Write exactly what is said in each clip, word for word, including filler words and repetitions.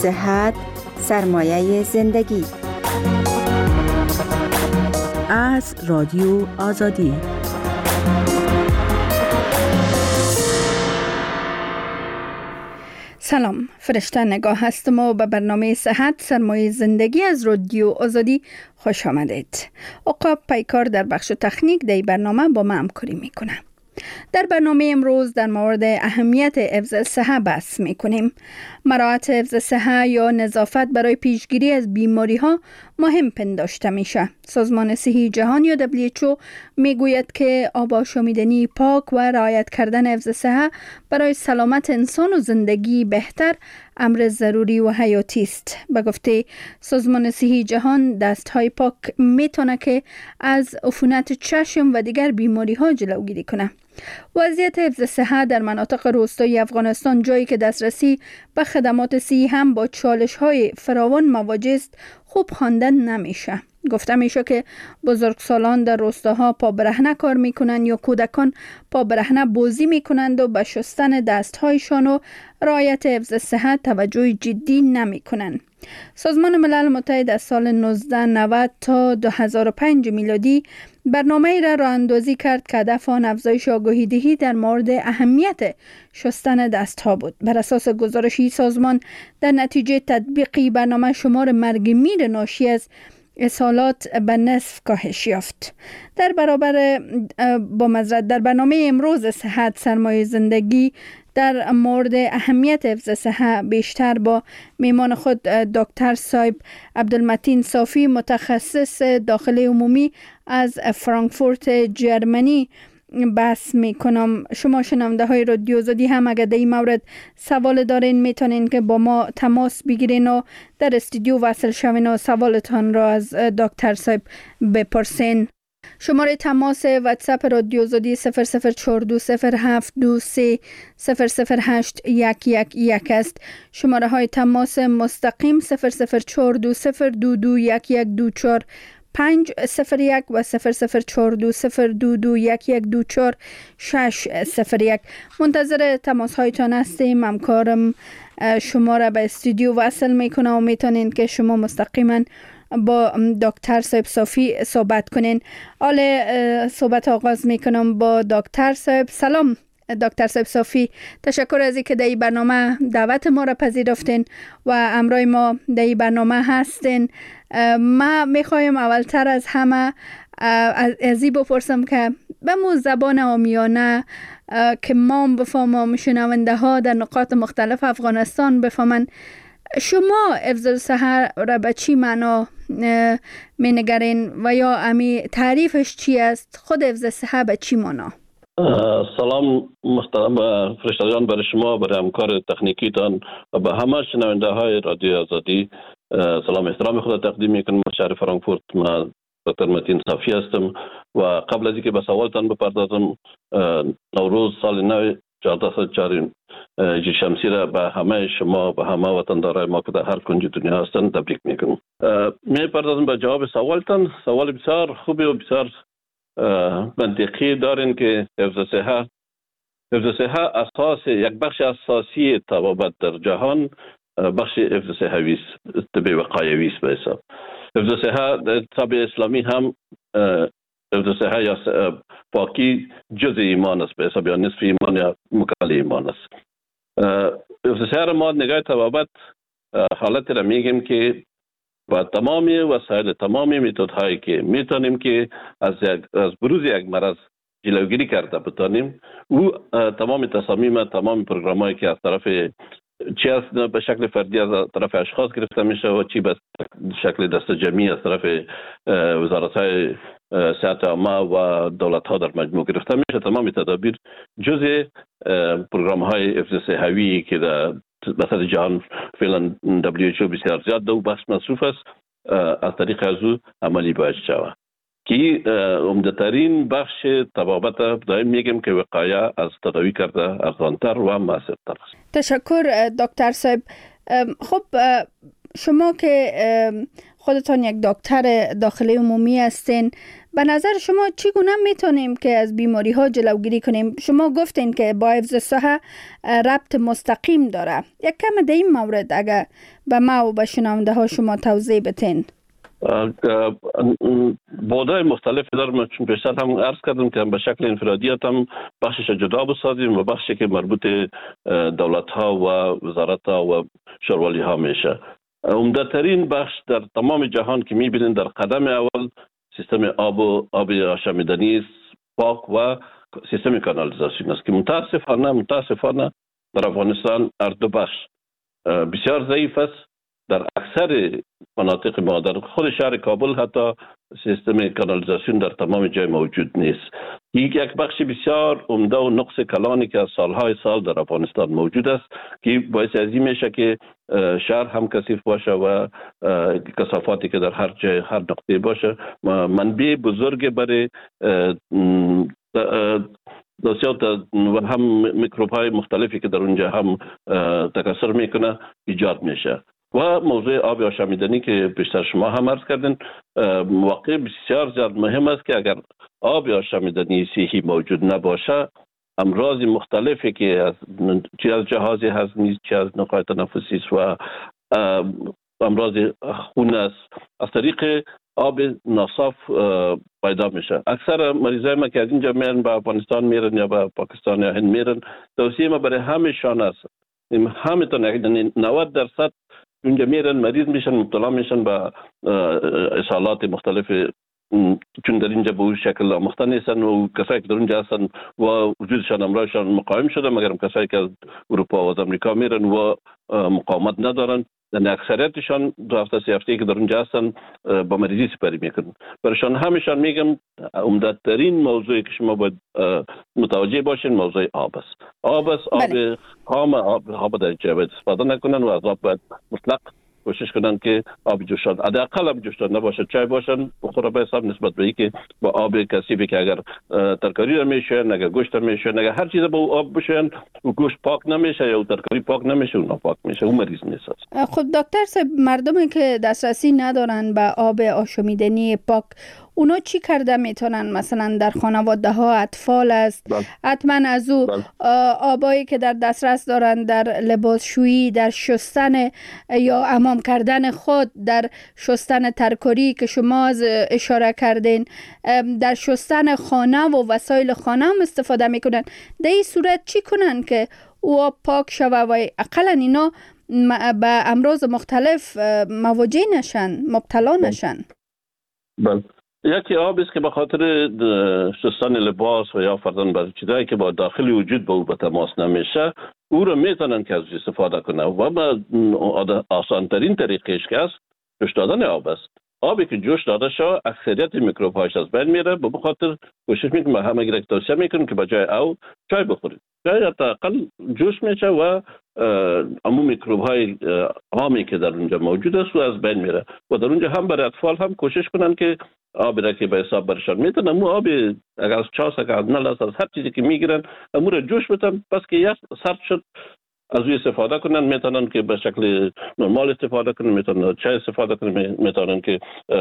صحت سرمایه زندگی. از رادیو آزادی. سلام، فرشته نگاه هستم و به برنامه صحت سرمایه زندگی از رادیو آزادی خوش آمدید. عقاب پیکار در بخش تکنیک در برنامه با ما همکاری میکنه. در برنامه امروز در مورد اهمیت حفظ صحه بحث میکنیم. مراعات حفظ صحه یا نظافت برای پیشگیری از بیماری ها مهم پنداشته میشه. سازمان صحی جهان یا دبلیو اچ او میگوید که آب آشامیدنی پاک و رعایت کردن حفظ صحه برای سلامت انسان و زندگی بهتر امر ضروری و حیاتی است. به گفته سازمان صحی جهان، دست های پاک میتونه که از عفونت چشم و دیگر بیماری ها جلوگیری کنه. وضعیت حفظ صحه در مناطق روستایی افغانستان، جایی که دسترسی به خدمات صحی هم با چالش های فراوان مواجه است، خوب خواندن نمیشه. گفته میشه که بزرگسالان در روستاها پا برهنه کار میکنند یا کودکان پا برهنه بازی میکنند و به شستن دستهایشان و رعایت حفظ صحت توجه جدی نمیکنند. سازمان ملل متحد از سال نوزده نود تا دو هزار و پنج میلادی برنامه‌ای را راه اندازی کرد که هدف آن افزایش آگاهی دهی در مورد اهمیت شستن دست‌ها بود. بر اساس گزارشی سازمان، در نتیجه تطبیقی برنامه شمار مرگ میر ناشی از اسهالات به نصف کاهش یافت. در برابر با مزرعه در برنامه امروز صحت سرمایه زندگی در مورد اهمیت حفظ صحه بیشتر با میمان خود دکتر صاحب عبدالمتین صافی، متخصص داخلی عمومی از فرانکفورت جرمنی بحث میکنم. شما شنونده های رادیو آزادی هم اگر در این مورد سوال دارین میتونین که با ما تماس بگیرین و در استودیو وصل شوین و سوالتان را از دکتر صاحب بپرسین. شماره تماس واتساپ رادیو آزادی صفر صفر چهار دو صفر هفت دو سه صفر صفر هشت یک یک یک است. شماره های تماس مستقیم صفر صفر چهار دو صفر دو دو یک یک دو چهار پنج صفر یک و صفر صفر چهار دو صفر دو دو یک یک دو چهار شش صفر یک. منتظر تماس هایتان هستیم. همکارم شما را به استودیو وصل میکنه و میتونین که شما مستقیما با دکتر صاحب صافی صحبت کنین. حال صحبت آغاز میکنم با دکتر صاحب. سلام دکتر صاحب صافی، تشکر از اینکه در این برنامه دعوت ما را پذیرفتین و همراه ما در این برنامه هستین. ما میخوایم اولتر از همه از این بپرسم که به مو زبان عامیانه که ما بفهمم، شنونده ها در نقاط مختلف افغانستان بفهمن، شما حفظ صحه را به چی معنا می نگرین و یا امی تعریفش چی است؟ خود حفظ صحه به چی معنا؟ سلام محترم فرشته جان، برای شما، برای همکار تکنیکیتان و به همه شنونده های رادیو آزادی سلام احترام خود تقدیم میکنم. شهر فرانکفورت، من دکتر متین صافی هستم و قبل از اینکه به سوالتان بپردازم، نوروز سال نو چهارده صد و چهار هجری شمسی را به همه شما، به همه وطندارای ما که در هر کنج دنیا هستند تبریک میکنم. میپردازم به جواب سوالتان. سوال بسیار خوبی و بسیار منطقی دارین که حفظ صحه حفظ صحه اساس، یک بخش اساسی طبابت در جهان بخش حفظ صحوی است، طب وقایوی است. به حساب حفظ صحه در طب اسلامی هم حفظ صحه یا پاکی جزء ایمان است، به حساب یا نصف ایمان یا مکمل ایمان است. حفظ صحه را ما نگاه طبابت حالت را میگیم که با تمامی وسایل، تمامی متدهایی که میتونیم که از از بروز یک مرض جلوگیری کرده بتانیم، او تمام تصامیم، تمام پروگرامایی که از طرف چی از به شکل فردی از طرف اشخاص گرفته میشه و چی به شکل دست جمعی از طرف وزارت‌های صحت عامه و دولت‌ها در مجموع گرفته میشه، تمام تدابیر جزء پروگرام‌های حفظ صحوی که در بساط جهان فعلا دبلیو اچ او بسیار زیاد دو بخش مصروف است، از طریق از او عملی باید شود که عمده‌ترین بخش طبابت دائم میگم که وقایه از تداوی کرده ارزانتر و موثرتر است. تشکر دکتر صاحب. خب شما که خودتان یک دکتر داخلی عمومی هستین، به نظر شما چگونه میتونیم که از بیماری ها جلوگیری کنیم؟ شما گفتین که با حفظ صحه ربط مستقیم داره. یک کم در این مورد اگر به ما و به شنونده ها شما توضیح بتین. بودای مختلفی دارم، چون پیشتر هم عرض کردم که به شکل انفرادیت هم بخشش جدا بسازیم و بخشی که مربوط دولت ها و وزارت ها و شوروالی ها میشه. عمده ترین بخش در تمام جهان که میبینین در قدم اول سیستم آب و آب آشامیدنی پاک و سیستم کانالیزاسیون است که متاسفانه متاسفانه در افغانستان هر دو بخش بسیار ضعیف است. در اکثر مناطق ما در خود شهر کابل حتی سیستم کانالیزاسیون در تمام جای موجود نیست. یک یک بخش بسیار عمده و نقص کلانی که از سالهای سال در افغانستان موجود است که باعث از این میشه که شهر هم کثیف باشه و کثافاتی که در هر جای هر نقطه باشه منبع بزرگ برای دوسیات و هم میکروب های مختلفی که در اونجا هم تکثر میکنه ایجاد میشه. و موضوع آب آشامیدنی که بیشتر شما هم عرض کردین واقع بسیار زیاد مهم است که اگر آب آشامیدنی صحیح موجود نباشه امراض مختلفی که از چه از جهاز هضمی چه از نقاط تنفسی و امراض خون است از طریق آب ناصاف پیدا میشه. اکثر مریضای ما که از اینجا میرن به افغانستان میرن یا به پاکستان یا هند میرن توصیه ما برای همشان است همه تا نود درصد اونجا میرن مریض میشن مبتلا میشن به اسهالات مختلف چون در اینجا به اون شکل آموخته نیستن و کسایی که در اونجا هستن و وجودشان امراضشان مقاوم شده مگر کسایی که از اروپا و از امریکا میرن و مقاومت ندارن یعنی اکثریتشان دو هفته سه هفته که در اونجا هستن با مریضی سپری میکنن. برایشان همیشان میگم عمده ترین موضوعی که شما باید متوجه باشین موضوع آب است. آب است آب خام آب آب در جای باید استفاده نکنن و از آب باید مطلق کوشش کنن که آب جوشان حداقل آب جوشان نباشه چای باشن بخوره به حساب نسبت به اینکه با آب کثیفی که اگر ترکاری را میشن اگر گوشت را میشن اگر هر چیز با آب بشن و گوشت پاک نمیشه یا ترکاری پاک نمیشه و ناپاک میشه اون مریض نیست. خب دکتر صاحب مردمی که دسترسی ندارن به آب آشامیدنی پاک اونا چی کرده میتونن؟ مثلا در خانواده ها اطفال است حتما از او آبایی که در دسترس دارن در لباسشویی در شستن یا حمام کردن خود در شستن ترکاری که شما اشاره کردین در شستن خانه و وسایل خانه هم استفاده میکنن. در این صورت چی کنن که او آب پاک شوه و اقلا اینا به امراض مختلف مواجه نشن مبتلا نشن؟ بله یکی آب است که به خاطر شستن لباس و یا فرضاً بعضی چیزایی که با داخلی وجود با او به تماس نمیشه او رو میتونن که از استفاده کنن و با آسان ترین طریقش که است جوش دادن آب است. آبی که جوش داده شد اکثریت میکروب هاش از بین میره به خاطر کوشش میکنم همه گرک توصیه میکنم که به جای او چای بخورید. چای حداقل جوش میشه و عموم میکروب های عامی که در اونجا موجود است و از بین میره و در اونجا هم برای اطفال هم کوشش کنن که آبی را که به حساب برشان میتونن امو آبی اگر از چاس اگر از نل از هر چیزی که میگیرن امو را جوش بتن پس که یک سرد شد از اوی استفاده کنن میتونن که به شکل نرمال استفاده کنن میتونن چای استفاده کنن میتونن که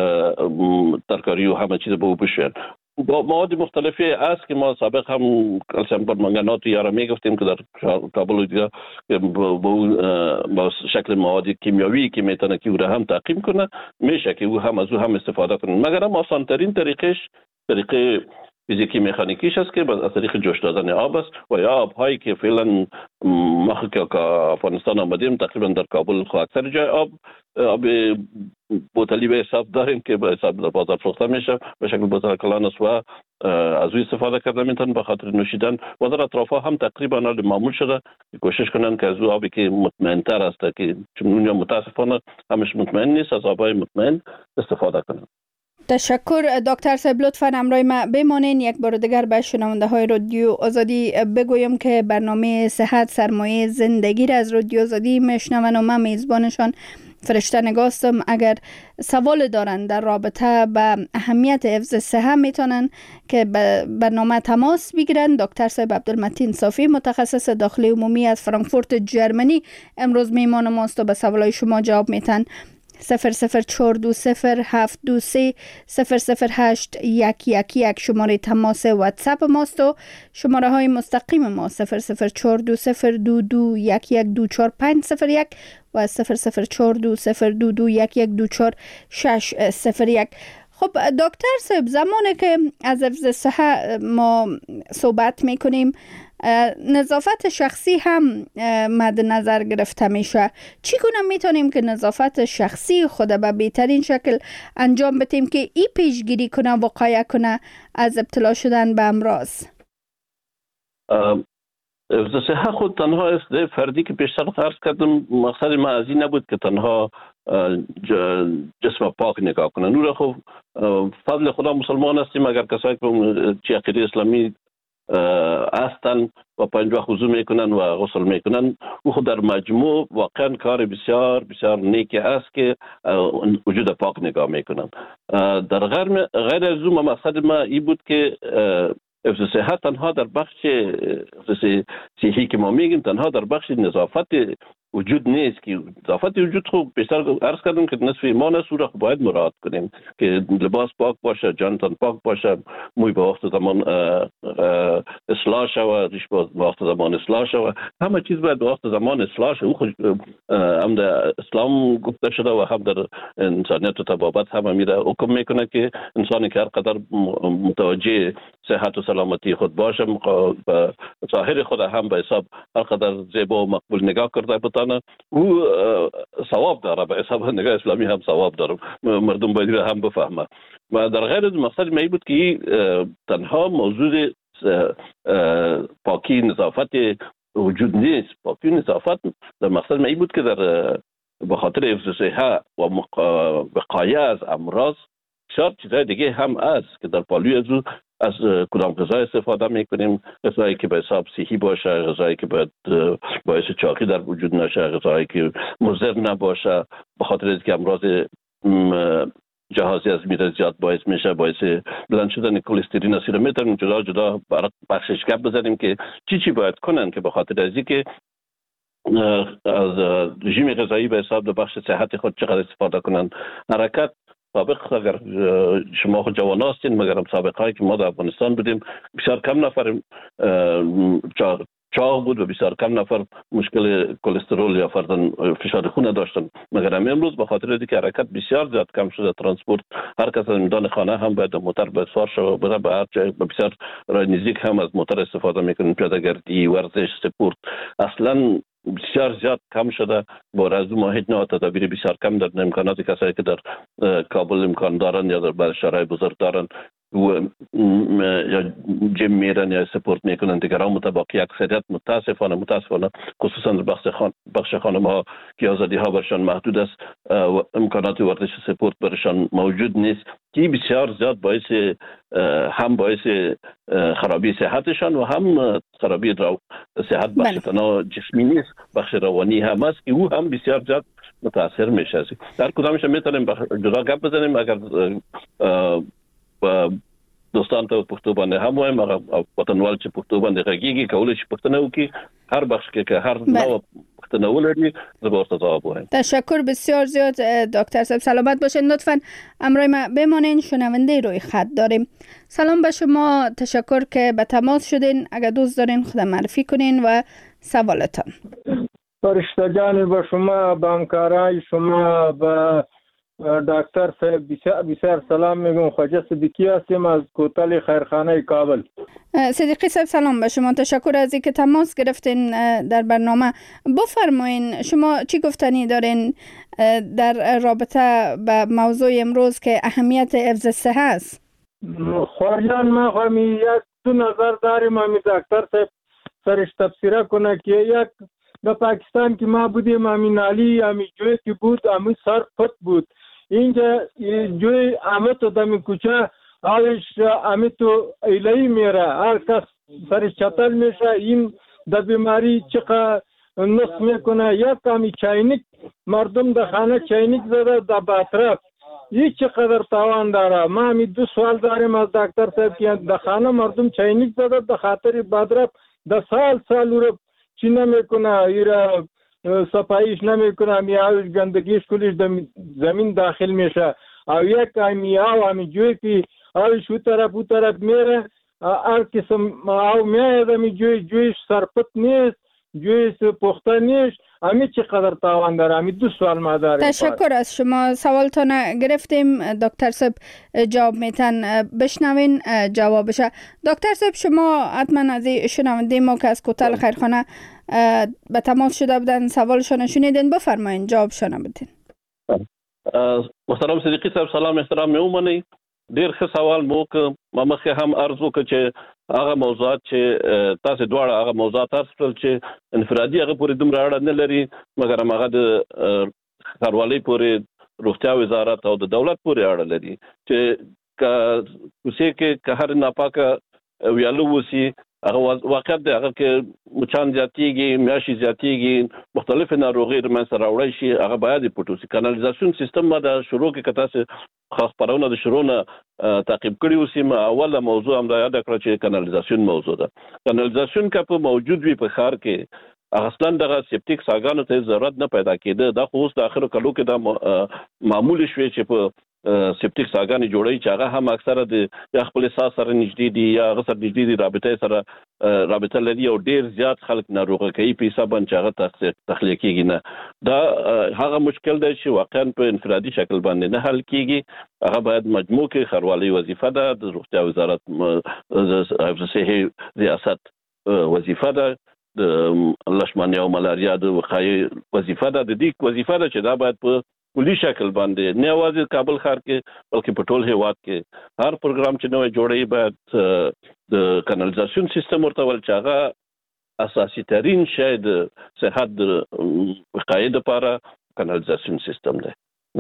ترکاری و همه چیز به او بشوین. با مواد مختلفی است که ما سابق هم کلسیم پرمنگانات یا را میگفتیم که در کابل و دیگه با شکل مواد کیمیاوی که میتونه که او را هم تعقیم کنه میشه که او هم از او هم استفاده کنه مگر هم آسان ترین طریقش طریقه فیزیکی مکانیکیش است که از طریق جوش دادن آب است و یا آب هایی که فعلا ما که افغانستان آمدیم تقریبا در کابل خو اکثر جای آب آب بوتلی به حساب داریم که به حساب در بازار فروخته میشه به شکل بوتل کلان است و از او استفاده کرده میتونن به خاطر نوشیدن و در اطرافها هم تقریبا حال معمول شده کوشش کنن که از او آبی که مطمئن تر است که چون اونجا متاسفانه همش مطمئن نیست از آبای مطمئن استفاده کنن. تشکر دکتر صاحب لطفاً همراه ما بمانین. یک بار دیگر به شنونده های رادیو آزادی بگویم که برنامه صحت سرمایه زندگی را از رادیو آزادی میشنون و من میزبانشان فرشته نگاستم. اگر سوال دارن در رابطه با اهمیت حفظ صحت میتونن که برنامه تماس بگیرن. دکتر صاحب عبدالمتین صافی متخصص داخلی عمومی از فرانکفورت جرمنی امروز میهمان ماست و به سوالای شما جواب میتن. صفر صفر چهار دو صفر هفت دو سه صفر صفر هشت یک یک یک شماره تماس واتساپ ماست و شماره های مستقیم ما صفر صفر چهار دو صفر دو دو یک یک دو چهار پنج صفر یک و صفر صفر چهار دو صفر دو دو یک یک دو چهار شش صفر یک. خب دکتر صاحب، زمانی که از حفظ صحت ما صحبت میکنیم نظافت شخصی هم مد نظر گرفته میشه. چگونه میتونیم که نظافت شخصی خود به بهترین شکل انجام بدیم که ای پیشگیری کنه، وقایه کنه از ابتلا شدن به امراض؟ حفظ صحت خود تنها است فردی که پیشتر عرض کردم، مقصد ما از این نبود که تنها جسم پاک نگاه کنن. نور خب فضل خدا مسلمان هستیم، اگر کسایی که چی عقیده اسلامی هستن و پنج وقت وضو میکنن و غسل میکنن، او خود در مجموع واقعا کار بسیار بسیار نیکی است که وجود پاک نگاه میکنن. در غیر غیر از اون مقصد ما این بود که حفظ صحت تنها در بخش صحی که ما میگیم تنها در بخش نظافت وجود نیست، که نظافت وجود خوب بیشتر عرض کردم که نصف ایمان است، او را باید مراعات کنیم که لباس پاک باشه، جانتان پاک باشه، موی به وقت زمان اصلاح شود، ریش به وقت زمان اصلاح شود، همه چیز باید به وقت زمان اصلاح شود. او خود هم در اسلام گفته شده و هم در انسانیت و طبابت هم میره حکم میکنه که انسانی که هر قدر متوجه صحت و سلامتی خود باشه به ظاهر خود هم به حساب هر قدر زیبا و مقبول نگاه کرده بتانه، او ثواب داره، به حساب نگاه اسلامی هم ثواب داره، مردم باید هم بفهمه. و در غیر از مقصد می بود که تنها موضوع پاکی نظافت وجود نیست. پاکی نظافت در مقصد می بود که در به خاطر حفظ صحت و وقایه از امراض بسیار چیزهای دیگه هم است که در پالوی از از کدام غذا استفاده میکنیم، غذایی که به حساب صحی باشه، غذایی که باید باعث چاقی در وجود نشه، غذایی که مضر نباشه، به خاطر اینکه امراض جهازی از میره زیاد باعث میشه، باعث بلند شدن کلسترول است. میتونیم جدا جدا بخشش گپ بزنیم که چی چی باید کنن که به خاطر از اینکه از رژیم غذایی به حساب در بخش صحت خود چقدر استفاده کنن. حرکت سابق اگر شما خود جوان هستین، مگر هم سابقه هایی که ما در افغانستان بودیم بسیار کم نفر چاق بود و بسیار کم نفر مشکل کلسترول یا فرضاً فشار خون داشتن. مگر هم امروز به خاطر اینکه حرکت بسیار زیاد کم شده، ترانسپورت هر کس از میدان خانه هم باید موتر باید سوار شود، بره به هر جای بسیار راه نزدیک هم از موتر استفاده میکنن، پیاده‌گردی، ورزش، سپورت اصلا بسیار زیاد کم شده. با رزو ما هیچ نوع تدابیر بسیار کم در امکانات کسایی که در کابل امکان دارن یا در شهرهای بزرگ دارن و یا جیم میرن یا سپورت میکنن، دیگران متباقی اکثریت متاسفانه متاسفانه خصوصا در بخش خان بخش خانم ها که آزادی ها برشان محدود است و امکانات ورزش سپورت برشان موجود نیست، که بسیار زیاد باعث هم باعث خرابی صحتشان و هم خرابی صحت بخش تنها جسمی نیست، بخش روانی هم است که او هم بسیار زیاد متاثر میشه. در کدامش میتونیم جدا گپ بزنیم. اگر دوستان ته پښتو باندې هم وایم، هغه وطنوال چې پښتو باندې غږیږي کولای شي پښتنه وکړي، هر بخش کې که هر نوع پښتنه ولري زه به ورته ځواب وایم. تشکر بسیار زیاد دکتر صاحب، سلامت باشین. لطفاً همراه ما بمانین، شنونده روی خط داریم. سلام به شما، تشکر که به تماس شدین. اگر دوست دارین خود معرفی کنین و سوالتان. فرشته جان به شما، به همکارای شما، به دکتر صاحب بسیار بسیار سلام میگم. خواجه صدیقی هستم از کوتل خیرخانه کابل. صدیقی صاحب سلام به شما، تشکر از اینکه تماس گرفتین در برنامه. بفرمایین شما چی گفتنی دارین در رابطه با موضوع امروز که اهمیت حفظ صحت است؟ خواجان ما خواهی یک دو نظر داریم، همی دکتر صاحب سرش تفسیره کنه که یک در پاکستان که ما بودیم همی نالی همی جوی که بود همی سر پت بود، اینجا جوی همه تو دمی کوچه آوش همه تو ایلهی میره، هر کس سرش چطل میشه. این در بیماری چقدر نصف میکنه. یک همی چاینک مردم در خانه چاینک زده در باطرف، این چقدر تاوان داره. ما همی دو سوال داریم از دکتر صاحب که در خانه مردم چاینک زده در خاطر باطرف در سال سال رو چی نمیکنه، ایره صفاییش نمیکنه، همی آبش گندگیش کلش زمین داخل میشه. او یک همی آب همی جوی که آبش او طرف او طرف میره، هر قسم آب میاید همی جوی جویش سرپت نیست، جویش پخته نیست. همی چقدر تاوان داره؟ همی دو سوال ما داریم. تشکر از شما. سوالتان گرفتیم، دکتر صاحب جواب میتن بشنوین جوابشه. دکتر صاحب شما حتما از شنونده ما که از کوتل خیرخانه به تماس شده بودن سوالشان شنیدین، بفرمایین جوابشان بدین. محترم صدیقی صاحب سلام احترام میومنی. ډیر ښه سوال مو که ما مخکې هم عرض وکړ چې هغه موضوعات چې تاسو دواړه هغه موضوعات تاسو کړل چې انفرادي هغه پورې دومره اړه نه لري، مګر هغه د ښاروالۍ پورې، روغتیا وزارت او د دولت پورې اړه لري چې کوڅې کې که هر ناپاکه ویالو وسی هغه واقعیت دی، هغه کې مچان زیاتېږي، میاشتې زیاتېږي، مختلفې ناروغۍ رامنځته راوړی شي، هغه باید یې پټ وسي. کانالیزاسیون سیستم ما د شروع کې که تاسو خبرونه د شروع نه تعقیب کړي اوسي، ما اوله موضوع هم دا یاد کړه چې کانالیزاسیون موضوع ده. کانالیزاسیون که په موجود وي په ښار کې، اصلا دغه سپټیک ساګانو ته ضرورت نه پیدا کېده. دا خو اوس د اخرو کلو کې دا معمول شوی چې په سپټیک ساګانې جوړوي چې هغه هم اکثره د یا خپل ساس سره نږدې دي یا هغه سره نږدې دي، رابطه سره رابطه لري او ډیر زیات خلک ناروغه کوي په حساب باندې هغه تخلیه کېږي. نه دا هغه مشکل دی چې واقعا په انفرادي شکل باندې نه حل کېږي. هغه باید مجموع کې ښاروالۍ وظیفه ده، د روغتیا وزارت د صحي ریاست وظیفه ده، د لشمانیا او ملاریا د وقایې وظیفه ده. د دې وظیفه ده چې دا باید په کلی شکل باندې نه یوازې کابل ښار کې بلکې په ټول هیواد کې هر پروګرام چې نوې جوړوي باید د کانالیزاسیون سیستم ورته ول چې هغه اساسي ترین شی د صحت د وقایې لپاره کانالیزاسیون سیستم دی.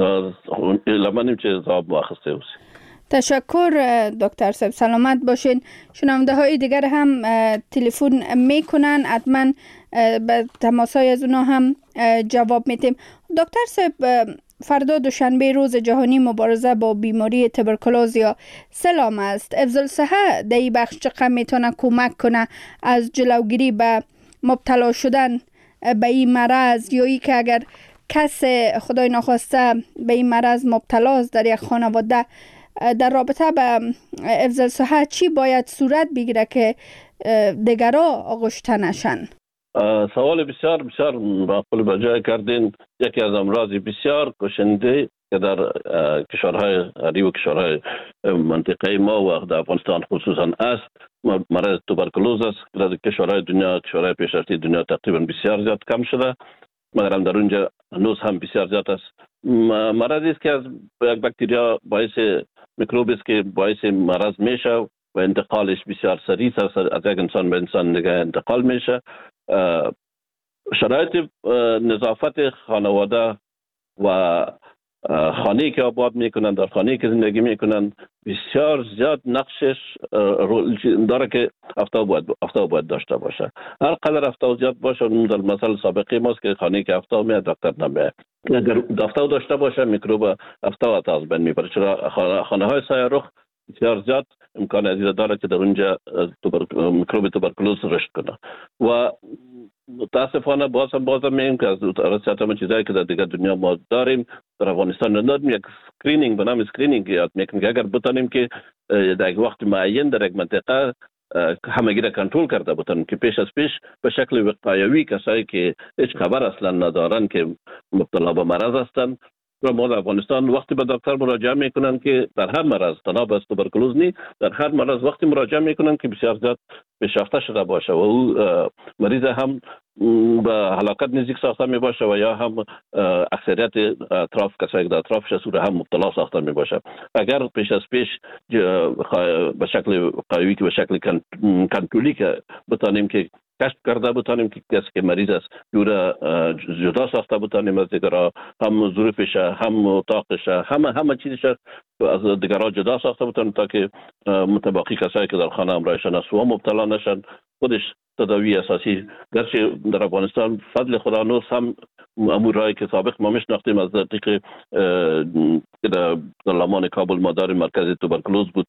لمنیم چې ځواب واخسته اوسي. تشکر دکتر صاحب، سلامت باشین. شنونده های دیگر هم تلفن میکنن، حتما به تماسای از اونا هم جواب میتیم. دکتر صاحب فردا دوشنبه روز جهانی مبارزه با بیماری توبرکولوز یا سلام است. افضل صحه در این بخش چقدر میتونه کمک کنه از جلوگیری به مبتلا شدن به این مرض، یا ای که اگر کس خدای ناخواسته به این مرض مبتلاست در یک خانواده، در رابطه به افضل صحه چی باید صورت بگیره که دیگرها آغشته نشن؟ سوال بسیار بسیار معقول به جای کردین. یکی از امراض بسیار کشنده که در کشورهای غریب و کشورهای منطقه ما و در افغانستان خصوصا است مرض توبرکولوز است. در کشورهای دنیا، کشورهای پیشرفته دنیا تقریبا بسیار زیاد کم شده، مگر هم در اونجا هنوز هم بسیار زیاد است. مرضی است که از یک باکتریا باعث میکروب است که باعث مرض میشه و انتقالش بسیار سریع است، از یک انسان به انسان دیگه انتقال میشه. شرایط نظافت خانواده و خانه‌ای که آباد میکنن، در خانه‌ای که زندگی میکنن بسیار زیاد نقشش رول داره که افتاو باید افتاو باید داشته باشه. هر قدر افتاو زیاد باشه، در مثال سابقه ماست که خانه‌ای که افتاو میاد دکتر نمیاد. اگر افتاو داشته باشه میکروب افتاو از بین میبره. چرا خانه‌های سایه رخ بسیار زیاد امکان ازیده داره که در اونجا میکروب توبرکولوز رشد کنه. و متاسفانه باز هم باز هم میگیم که از رسیت همه چیزایی که در دیگر دنیا ما داریم در افغانستان نداریم. یک سکرینینگ به نام سکرینینگ یاد میکنیم که اگر بتانیم که در یک وقت معین در یک منطقه همگی را کنترل کرده بودن که پیش از پیش به شکل وقایوی کسایی که هیچ خبر اصلا ندارن که مبتلا به مرض هستند و ما در افغانستان وقتی به دکتر مراجعه میکنن که در هر مرض، تنها بس توبرکولوز نی، در هر مرض وقتی مراجعه میکنن که بسیار زیاد پیشرفته شده باشه و او مریض هم به هلاکت نزدیک ساخته می باشه و یا هم اکثریت اطراف کسایی که در اطرافش سوره هم مبتلا ساخته می باشه. اگر پیش از پیش به شکل قوی که به شکل کنترلی که بتانیم که کشف کرده بتانیم که کسی که مریض است دور جدا ساخته بتانیم از دیگرها، هم ظروفش هم اتاقش همه همه چیزش از دیگرها جدا ساخته بتانیم تا که متباقی کسایی که در خانه همراهشان است و مبتلا نشن. خودش تداوی اساسی گرچه در افغانستان فضل خدا نوز هم امورهایی که سابق ما میشناختیم از طریق در لمان کابل ما داریم مرکز توبرکولوز بود،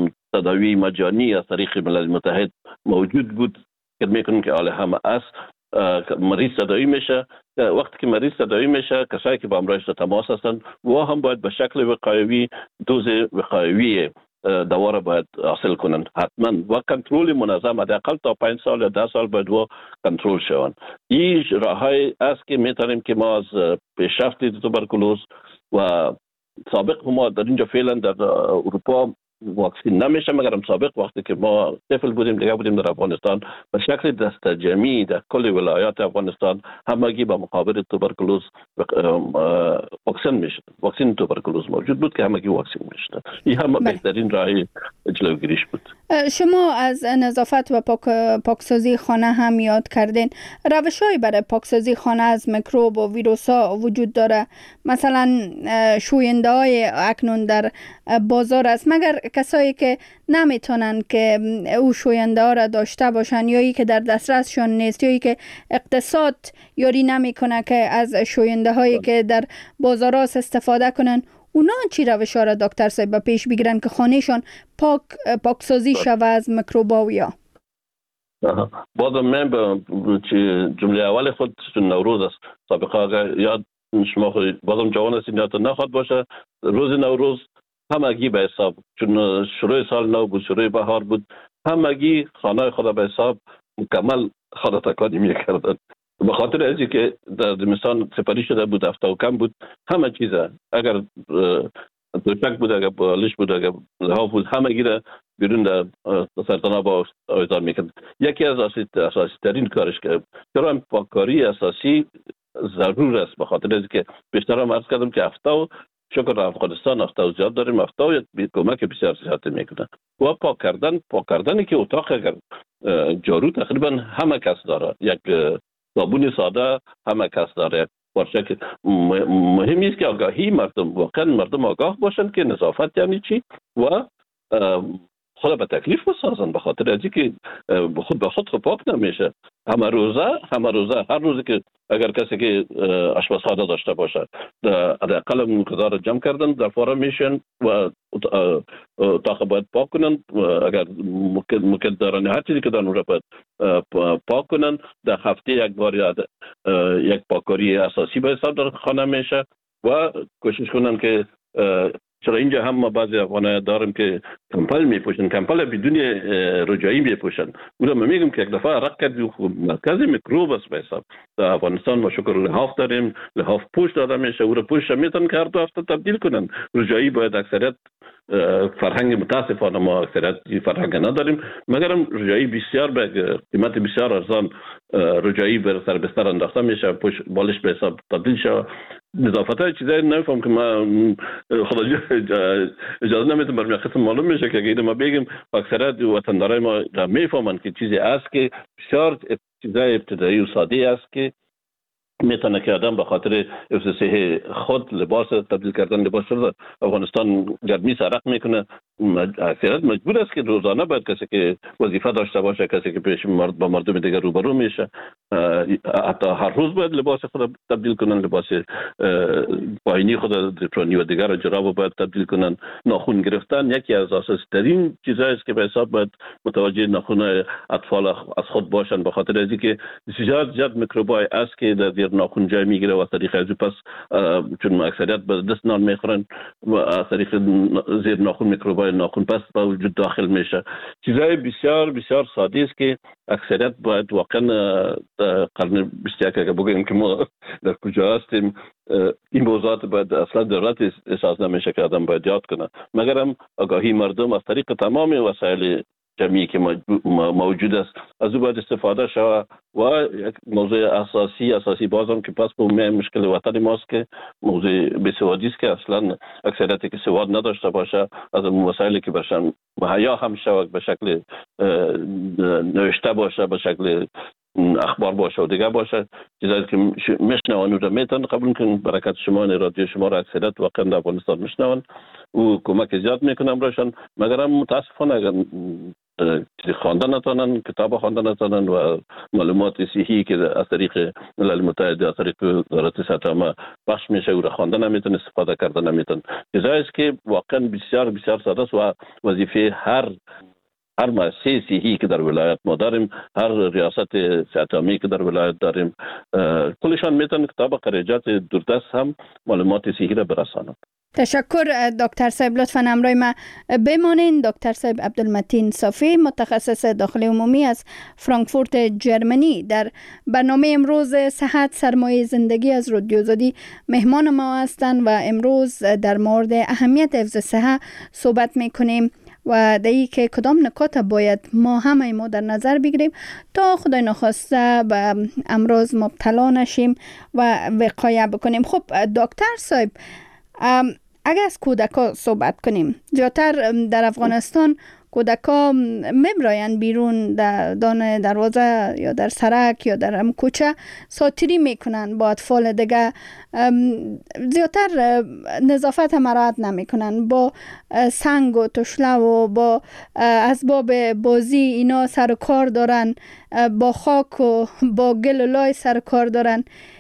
تداوی مجانی از طریق ملل متحد موجود بود که میکنیم که حال همه است. مریض تداوی میشه. وقتی که مریض تداوی میشه کسایی که با همراهش تماس هستند و هم باید به شکل وقایوی دوز وقایوی دوا را باید حاصل کنند حتما و کنترل منظم حداقل تا پنج سال یا ده سال باید و کنترل شوند. این راههای است که میتونیم که ما از پیشرفت توبرکلوز و سابق ما در اینجا فعلا در اروپا واکسین نمیشه، مگر هم سابق وقتی که ما طفل بودیم دیگه بودیم در افغانستان به شکل دست جمعی در کل ولایات افغانستان همگی با مقابل توبرکلوز واکسن میشد. واکسن توبرکلوز موجود بود که همگی واکسن میشد. این هم بهترین راه جلوگیریش بود. شما از نظافت و پاک پاکسازی خانه هم یاد کردین. روش‌هایی برای پاکسازی خانه از میکروب و ویروس‌ها وجود داره. مثلا شوینده‌های اکنون در بازار است، مگر کسایی که نمیتونن که او شوینده ها را داشته باشن یا ای که در دسترسشان نیست یا ای که اقتصاد یاری نمیکنه که از شوینده هایی که در بازار است استفاده کنن، اونا چی روش ها را دکتر صاحب به پیش بگیرن که خانهشان پاک پاکسازی شود از میکروباویا؟ بازم من به جمله اول خود نوروز است. سابقا یاد شما خود بازم جوان هستین یادتون نخواد باشه روز نوروز همگی به حساب، چون شروع سال نو بود، شروع بهار بود، همگی خانه خود به حساب مکمل خانه تکانی میکردن. به خاطر ازی که در زمستان سپری شده بود، هفته و کم بود، همه چیزه اگر دوشک بود، اگر بالش بود، اگر لحاف بود، همگی را بیرون در سرطان با آویزان میکرد. یکی از اساسی ترین کارش که چرا پاککاری اساسی ضرور است، به خاطر ازی که بیشتر هم عرض کردم که هفته و شکر افغانستان هفته و زیاد داریم، هفته و کمک بسیار زیاد میکنه. و پاک کردن پاک کردنی که اتاق اگر جارو تقریبا همه کس داره، یک صابون ساده همه کس داره، یک پارچه که مهمی است که آگاهی مردم، واقعا مردم آگاه باشند که نظافت یعنی چی و خود به تکلیف بسازن، به خاطر ازی که خود به خود پاک نمیشه. همه روزه همه روزه هر روزی که اگر کسی که آشپزخانه داشته باشه حداقل مقدار جمع کردن در فارم میشن و اتاق باید پاک کنن، اگر ممکن دارن هر چیزی که دارن رو باید پاک کنن. در هفته یک بار یک پاککاری اساسی به حساب در خانه میشه و کوشش کنن که چرا اینجا هم ما بعضی افغان‌ها داریم که کمپل میپوشن، کمپل بدون رجایی میپوشن. اون رو میگم که یک دفعه رق کردی مرکز میکروب است به حساب. در افغانستان ما شکر لحاف داریم، لحاف پوش داده میشه، او رو پوش میتونن که هر دو هفته تبدیل کنن. رجایی باید اکثریت فرهنگ متاسفانه ما اکثریت فرهنگ نداریم، مگرم رجایی بسیار به قیمت بسیار ارزان رجایی بر سر بستر انداخته میشه، پوش بالش به حساب تبدیل شه. نظافت های چیزایی نمیفهم که ما خدا اجازه نمیتونم برمی خصم معلوم میشه که اگه ما بگیم اکثریت وطندارای ما میفهمن که چیزی است که بسیار چیزای ابتدایی و ساده است که میتونه که آدم به خاطر حفظ صحت خود لباس تبدیل کردن لباس شده. افغانستان گرمی سرق میکنه، اکثریت مجبور است که روزانه باید کسی که وظیفه داشته باشه، کسی که پیش مرد با مردم دیگر روبرو میشه، حتی هر روز باید لباس خود تبدیل کنن، لباس پایینی خود درپرانی و دیگر جراب باید تبدیل کنن. ناخن گرفتن یکی از اساسی ترین چیزایی است که به حساب باید متوجه ناخن اطفال از خود باشن، به خاطر از اینکه زیاد زیاد میکروبای است که در زیر ناخن جای میگیره و از طریق از پس چون اکثریت به دست نان میخورن و از طریق زیر ناخن میکروبای ناخن پس به وجود داخل میشه. چیزای بسیار بسیار ساده است که اکثریت باید واقعا قرن بیست و یک اگه بگیم که ما در کجا هستیم این موضوعات باید اصلا دولت احساس نمیشه که آدم باید یاد کنه، مگرم آگاهی مردم از طریق تمام وسایل جمعی که موجود است از او باید استفاده شود. و یک موضوع اساسی اساسی بازم که پس به مشکل وطن ماست که موضوع بیسوادی است که اصلا اکثریتی که سواد نداشته باشه از وسایلی که باشن مهیا هم شود به شکل نوشته باشه، به شکل اخبار باشه و دیگه باشه، چیزایی که میشنون رو میتون قبول کنن. برکت شما رادیو شما را اکثریت واقعا در افغانستان میشنون و کمک زیاد میکنم براشون، مگر متاسفانه اگر خواندن نتونن، کتاب خواندن نتونن و معلومات صحیحی که از طریق ملل متحد از طریق وزارت صحت عامه بخش میشه او را خواندن نمیتون، استفاده کردن نمیتون. چیزایی است که واقعا بسیار بسیار ساده است و وظیفه هر هر مؤسسه صحی که در ولایت ما داریم، هر ریاست صحت عامه که در ولایت داریم، کلشان میتونن که طبق خریجات دوردست هم معلومات صحی را برسانند. تشکر دکتر صاحب، لطفاً همراه ما بمانین. دکتر صاحب عبدالمتین صافی، متخصص داخل عمومی از فرانکفورت جرمنی، در برنامه امروز صحت سرمایه زندگی از رادیو آزادی مهمان ما هستند و امروز در مورد اهمیت حفظ صحت صحبت میکنیم و دایی که کدام نکات باید ما همه ما در نظر بگیریم تا خدای نخواسته به امراض مبتلا نشیم و وقایه بکنیم. خب دکتر صاحب، اگر از کودکا صحبت کنیم، زیادتر در افغانستان کودکا میبراین بیرون در دان دروازه یا در سرک یا در هم کوچه ساتری میکنن با اطفال دیگه، زیادتر نظافت هم رعایت نمیکنن، با سنگ و تشله و با اسباب بازی اینا سر و کار دارن، با خاک و با گل و لای سر و کار دارن.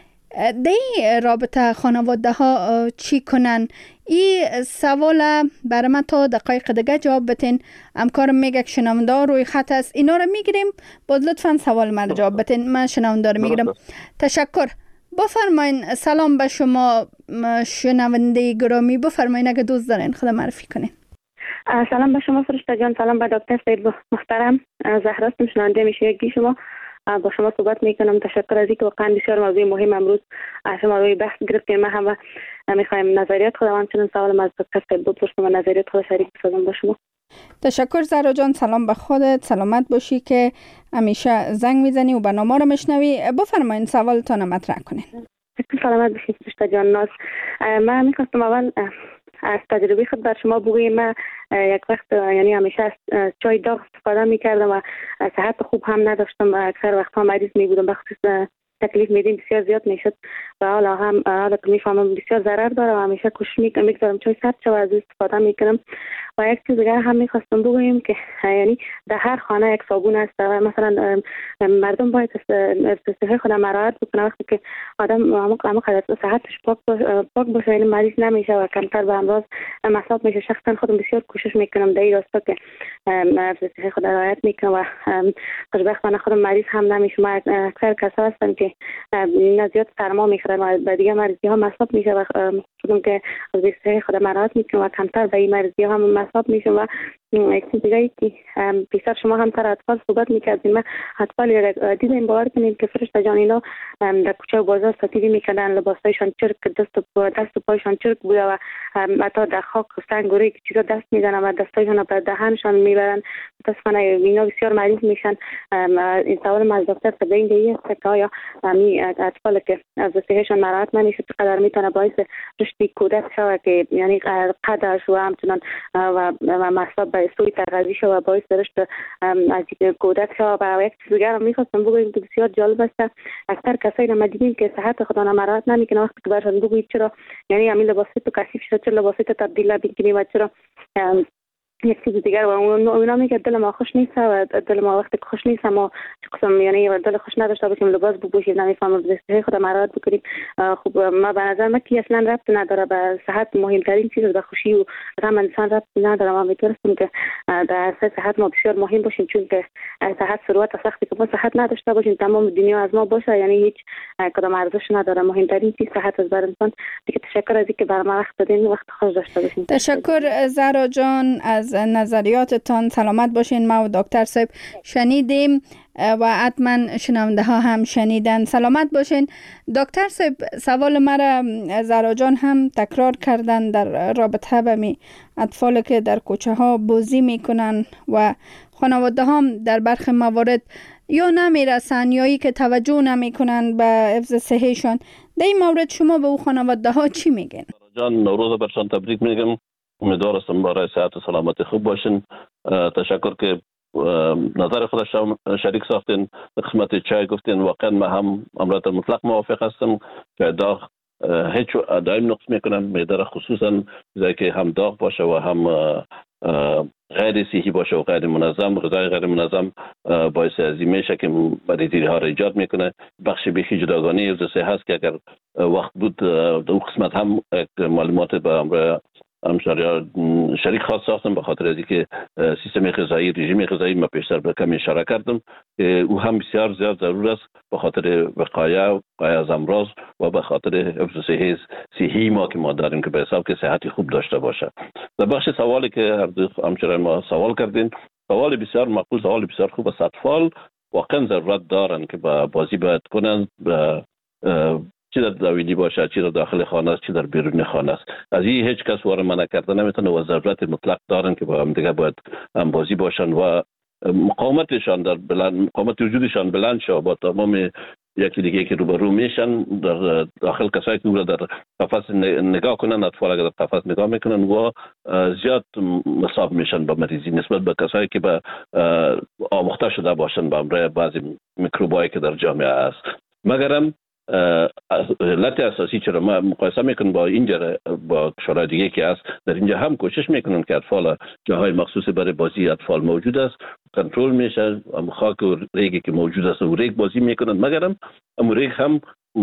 دی رابطه خانواده ها چی کنن؟ این سوال برای من تا دقایق دیگه جواب بتین. همکارم میگه که شنونده روی خط است، اینا رو میگیریم، باز لطفا سوال من جواب بتین. من شنونده رو میگیرم. تشکر. بفرمایین. سلام به شما شنونده گرامی، بفرمایین اگه دوست دارین خدا معرفی کنین. سلام به شما فرشته جان، سلام به دکتر صاحب محترم. زهرا هستم، شنونده میشگی شما، با شما صحبت میکنم. تشکر از اینکه واقعا بسیار موضوع مهم امروز شما روی بحث گرفتیم. ما هم میخوایم نظریات خود و همچنین سوال از دکتر صاحب بپرسم و نظریات خود شریک بسازم با شما. تشکر زهرا جان، سلام به خودت، سلامت باشی که همیشه زنگ میزنی و برنامه رو میشنوی. بفرمایید سوالتون مطرح کنین. سلامت باشید فرشته جان. ناز من میخواستم اول از تجربه خود بر شما بگویم. من یک وقت یعنی همیشه از چای داغ استفاده میکردم و صحت خوب هم نداشتم و اکثر وقتها مریض میبودم، بخصوص تکلیف میدیم بسیار زیاد میشد و حالا هم حالا که میفهمم بسیار ضرر داره و همیشه کوشش میکنم میگذارم چای سرد شو از استفاده میکنم. و یک چیز دیگه هم میخواستم بگویم که یعنی در هر خانه یک صابون است و مثلا مردم باید صحت خود مراعات بکنه. وقتی که آدم عمق صحتش پاک پاک باشه یعنی مریض نمیشه و کمتر به امراض مصاب میشه. شخصا خودم بسیار کوشش میکنم در این راستا که صحت خود رعایت میکنم و خوشبختانه خودم مریض هم نمیشم. اکثر کسا هستن که اینا زیاد سرما میخورن و به دیگه مریضی ها مصاب میشه و خودم که از صحت خود مراعات میکنم و کمتر به این مریضی ها هم مصاب میشه. و یک چیز دیگه که پیشتر شما هم سر اطفال صحبت میکردیم، من اطفال دیدیم باور کنید که فرشته جان اینا در کوچه و بازار ساتیری میکردن، لباسایشان چرک، دست و دست و پایشان چرک بوده و حتی در خاک و سنگ و ریگ چیزا دست میزنن و دستایشان به دهنشان میبرن. متاسفانه اینا بسیار مریض میشن. این سوال از دکتر تبیین دیگه است که آیا اطفال که از صحتشان مراعات نمیشه چقدر میتونه باعث رشد کودک شود که یعنی قدش و همچنان و مصاب به سوی تغذیه شود و باعث رشد از کودک شود. و یک چیز دیگه رو میخواستم بگویم که بسیار جالب است، اکثر کسایی رو ما دیدیم که صحت خود را مراعات نمیکنه. وقتی که برشان بگویید چرا یعنی همین لباسات تو کثیف شده، چرا لباسات تبدیل نمیکنی و چرا یک چیز دیگر و اونا میگه دل ما خوش نیست و دل ما وقتی خوش نیست ما قسم یعنی دل خوش نداشته باشیم لباس بپوشیم نمیفهمم به خود مراعات بکنیم. خب ما به نظر من که اصلا ربط نداره به صحت. مهمترین چیز به خوشی و غم انسان ربط نداره. ما میتونستیم که در صحت ما بسیار مهم باشیم، چون که صحت ثروت سختی که ما صحت نداشته باشیم تمام دنیا از ما باشه یعنی هیچ کدام ارزش نداره. مهمترین چیز صحت از بر انسان. دیگه تشکر از اینکه برام وقت دادین، وقت خوش داشته باشین. تشکر زهرا جان از نظریاتتان. سلامت باشین. ما و دکتر صاحب شنیدیم و حتما شنونده ها هم شنیدن. سلامت باشین. دکتر صاحب سوال مرا زهرا جان هم تکرار کردن در رابطه با می اطفال که در کوچه ها بازی میکنن و خانواده هم در برخی موارد یا نمیرسن یا ای که توجه نمیکنن به حفظ صحتشان. در این مورد شما به او خانواده ها چی میگین؟ جان نوروز برشان تبریک میگم. امیدوار هستم برای صحت و سلامتی خوب باشین. تشکر که نظر خودش شریک ساختین. قسمت چای گفتین واقعا ما هم امرات مطلق موافق هستم که داغ هیچ دائم نقص میکنن معده را، خصوصا زایی که هم داغ باشه و هم غیر صحی باشه و غیر منظم. غذای غیر منظم باعث ازی میشه که مریضی ها را ایجاد میکنه. بخش بیخی جداگانه حفظ صحت هست که اگر وقت بود دو قسمت هم معلومات به امر همشهری شریک خاص ساختم به خاطر از اینکه سیستم غذایی رژیم غذایی ما پیشتر به کمی اشاره کردم او هم بسیار زیاد ضرور است به خاطر وقایع وقایع از امراض و به خاطر حفظ صحی صحی ما که ما داریم که به حساب که صحتی خوب داشته باشه. در بخش سوالی که هر دو همشهری ما سوال کردین، سوال بسیار معقول، سوال بسیار خوب است. اطفال واقعا ضرورت دارن که با بازی باید کنن، چی در داویدی باشه، چی در داخل خانه است، چی در بیرون خانه است. از این هیچ کس وارد منع کرده نمیتونه و ضرورت مطلق دارن که با هم دیگه باید هم بازی باشن و مقاومتشان در بلند مقاومت وجودشان بلند شه با تمام یکی دیگه که روبرو میشن در داخل کسایی که در قفس نگاه کنن. اطفال اگر در قفس نگاه میکنن و زیاد مصاب میشن با مریضی نسبت به کسایی که به آموخته شده باشن با امر بعضی میکروبایی که در جامعه است. مگرم علت اساسی چرا ما مقایسه میکنیم با اینجا با کشورهای دیگه که است، در اینجا هم کوشش میکنن که اطفال جاهای مخصوص برای بازی اطفال موجود است، کنترل میشه، هم خاک و ریگی که موجود است و ریگ بازی میکنن. مگرم هم ریگ هم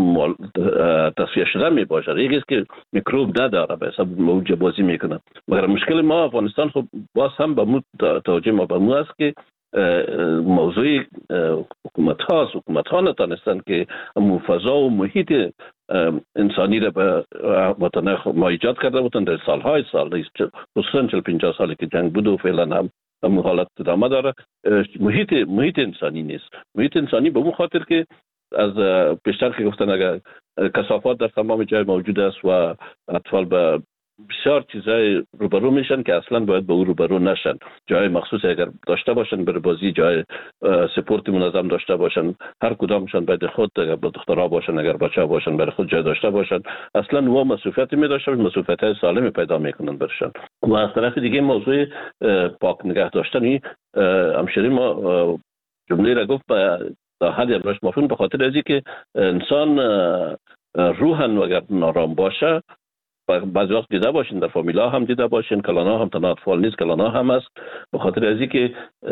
تصفیه شده می باشه، ریگی است که میکروب نداره به حساب موجود بازی میکنن. مگر مشکل ما افغانستان خب باز هم به مو توجه ما به مو است که موضوع حکومت ها حکومت ها نتانستن که فضا و محیط انسانی را به وطن ما ایجاد کرده بودن در سالهای سال، خصوصا چهل پنجاه سالی که جنگ بود و فعلا هم هم حالت ادامه داره. محیط محیط انسانی نیست. محیط انسانی به اون خاطر که از پیشتر که گفتن اگر کثافات در تمام جای موجود است و اطفال به بسیار چیزای روبرو میشن که اصلا باید به او روبرو نشن. جای مخصوص اگر داشته باشن برای بازی، جای سپورت منظم داشته باشن، هر کدامشان باید خود اگر با دخترها باشن اگر بچه باشن برای خود جای داشته باشن، اصلا و مسئولیت می داشته باشن، مسئولیت سالمی پیدا میکنن برشن. و از طرف دیگه موضوع پاک نگه داشتنی همشهری ما جمله را گفت به حد امروز مفهوم به خاطر ازی که انسان روحن و اگر نارام باشه، بعضی وقت دیده باشین در فامیلا هم دیده باشین، کلانا هم تنها اطفال نیست، کلانا هم است، به خاطر ازی که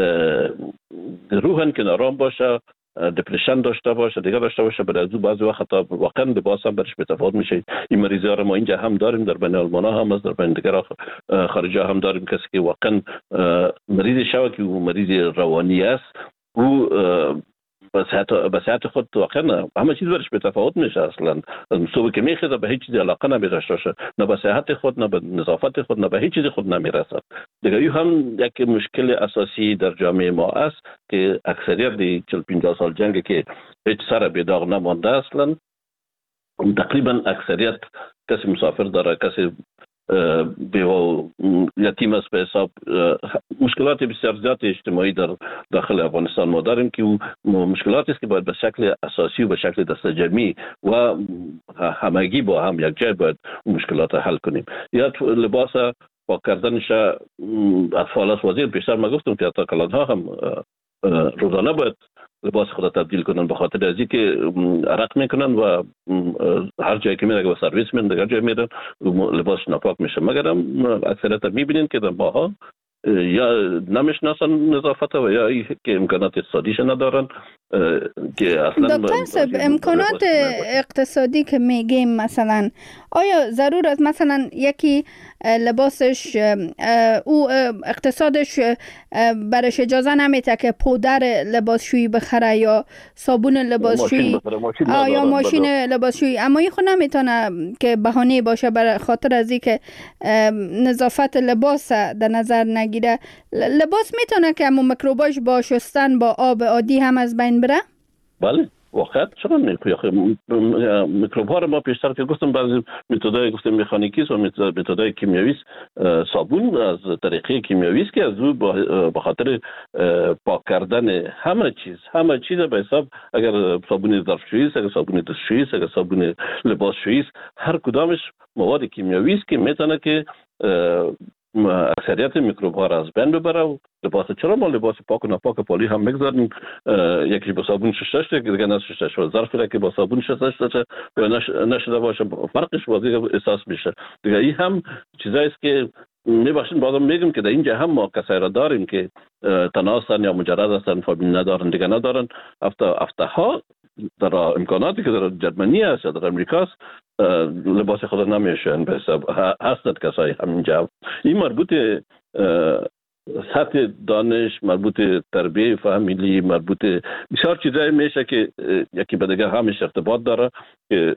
روحن که نارام باشه، دپرشن داشته باشه، دیگه داشته باشه، برای از بعضی وقت واقعا لباس هم برش بتفاوت میشه. این مریضی ها رو ما اینجا هم داریم، در بین آلمان هم است، در بین دیگر خارجی هم داریم، کسی که واقعا مریض شوه که مریض روانی است، او به صحت خود واقعا همه چیز برش به تفاوت میشه. اصلا صبح که میخواد به هیچ چیزی علاقه نمیداشته باشه، نه به صحت خود، نه به نظافت خود، نه به هیچ چیز خود نمیرسد. دیگه این هم یک مشکل اساسی در جامعه ما است که اکثریت دی چهل پنجاه سال جنگ که هیچ سر به داغ نمانده، اصلا تقریبا اکثریت کسی مسافر داره، کسی بیوه یتیم است، به حساب مشکلات بسیار زیاد اجتماعی در داخل افغانستان ما داریم که مشکلاتی است که باید به شکل اساسی و به شکل دست جمعی و همگی با هم یک جای باید مشکلات حل کنیم. یا لباس پاک کردنش اطفال است. وزیر پیشتر ما گفتم که حتی کلانها هم روزانه باید لباس خود تبدیل کنن، به خاطر از اینکه عرق میکنن و هر جایی که میرن به سرویس میرن، هر جایی میرن لباس ناپاک میشه. مگر هم اکثریت میبینین که در ماها یا نمیشناسن نظافت و یا ای که امکانات اقتصادیش ندارن که اصلا. دکتر صاحب امکانات اقتصادی که میگیم مثلا آیا ضرور است مثلا یکی لباسش او اقتصادش برش اجازه نمیده که پودر لباسشویی بخره یا صابون لباسشویی یا ماشین لباسشویی، اما این خود نمیتونه که بهانه باشه برای خاطر از این که نظافت لباس در نظر نگیره. لباس میتونه که همون میکروباش با شستن با آب عادی هم از بین بره؟ بله واقعا چرا نمیکنه؟ میکروب ها رو ما پیشتر که گفتم بعضی متدای گفتم مکانیکی و متدای کیمیایی صابون از طریقه کیمیایی است که از او به خاطر پاک کردن همه چیز همه چیز به حساب اگر صابون ظرفشویی است، اگر صابون دستشویی است، اگر صابون لباسشویی است، هر کدامش مواد کیمیایی است که میتونه که اکثریت میکروب ها را از بین ببره. و لباس چرا ما لباس پاک و ناپاک پالی هم میگذاریم، یکی با صابون شستش دیگه دیگه نشستش و ظرفی را که با صابون شستش یا نشده باشه فرقش واضح احساس میشه. دیگه این هم چیزایی است که میبخشین بعضا میگم که در اینجا هم ما کسایی را داریم که تنها هستن یا مجرد هستن، فامیل ندارن، دیگه ندارن، هفته هفته ها در امکاناتی که در جرمنی است در امریکا است لباس خود نمیشن به حساب هستند کسایی همینجا. این مربوط سطح دانش، مربوط تربیه فامیلی، مربوط بسیار چیزایی میشه که یکی به دیگه همش ارتباط داره که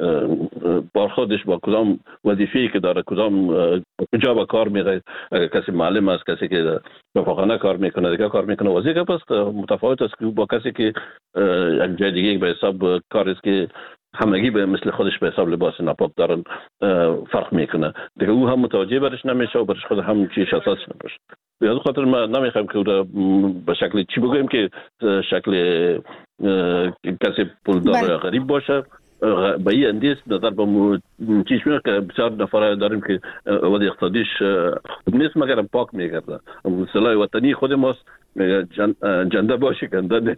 بارخودش با کدام وظیفه‌ای که داره، کدام کجا به کار میره. اگر کسی معلم است، کسی که رفاقانه کار میکنه، دیگه کار میکنه وظیفه پس متفاوت است که با کسی که یک جای دیگه به حساب کار است که همگی به مثل خودش به حساب لباس ناپاک دارن فرق میکنه دیگه. او هم متوجه برش نمیشه و برش خود هم چیش اساس نمیشه. به از خاطر ما نمیخوایم که به شکل چی بگویم که شکل کسی پولدار غریب باشه. به این اندیس نظر به چیش میگه که بسیار نفره داریم که وضع اقتصادیش خوب نیست مگر پاک میگرده. اصطلاح وطنی خود ماست جنده باشه کنده نه.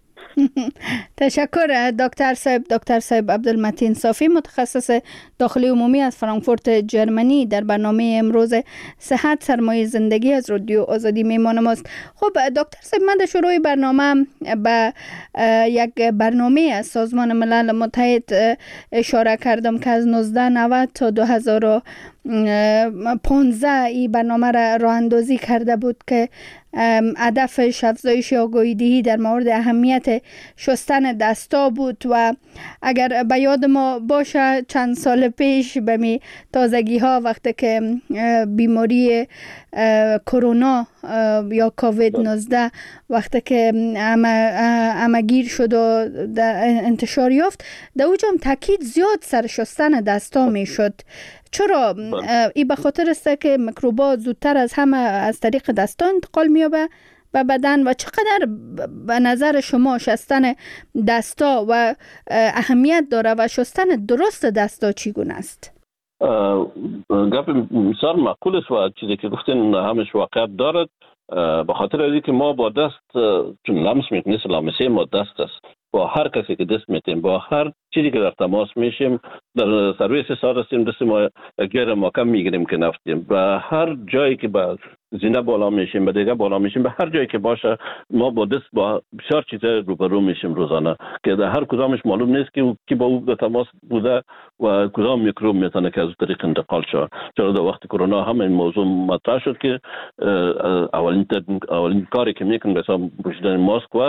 تشکر دکتر صاحب. دکتر صاحب عبدالمتین صافی، متخصص داخلی عمومی از فرانکفورت جرمنی، در برنامه امروز صحت سرمایه زندگی از رادیو آزادی میهمان ماست. خب دکتر صاحب، من در شروع برنامه به یک برنامه از سازمان ملل متحد اشاره کردم که از نوزده نود تا دو هزار و پانزده این برنامه را راه اندازی کرده بود که هدفش افزایش آگاهی دهی در مورد اهمیت شستن دستا بود. و اگر به یاد ما باشه چند سال پیش به می تازگی ها وقتی که بیماری کرونا یا کووید نوزده وقتی که همگیر شد و انتشار یافت، در اوجا هم تاکید زیاد سر شستن دستا می شد. چرا؟ این به خاطر است که میکروبات زودتر از همه از طریق دستا انتقال می‌یابه به بدن. و چقدر به نظر شما شستن دستا و اهمیت داره و شستن درست دستا چگونه است؟ گپ بسیار معقول است و چیزی که گفتین همش واقعیت دارد. به خاطر اینکه ما با دست چون لمس میکنیم، لامسه ما دست است. با هر کسی که دست میتیم، با هر چیزی که در تماس میشیم، در سرویس سار هستیم دست ما غیر محکم میگیریم که نفتیم. و هر جایی که با زینه بالا میشیم، به دیگه بالا میشیم، به هر جایی که باشه ما با دست با بسیار چیزا روبرو میشیم روزانه که در هر کدامش معلوم نیست که کی با او در تماس بوده و کدام میکروب میتونه که از طریق انتقال شه. چرا در وقت کرونا هم این موضوع مطرح شد که اولین اولین کاری که میکنن به حساب پوشیدن ماسک و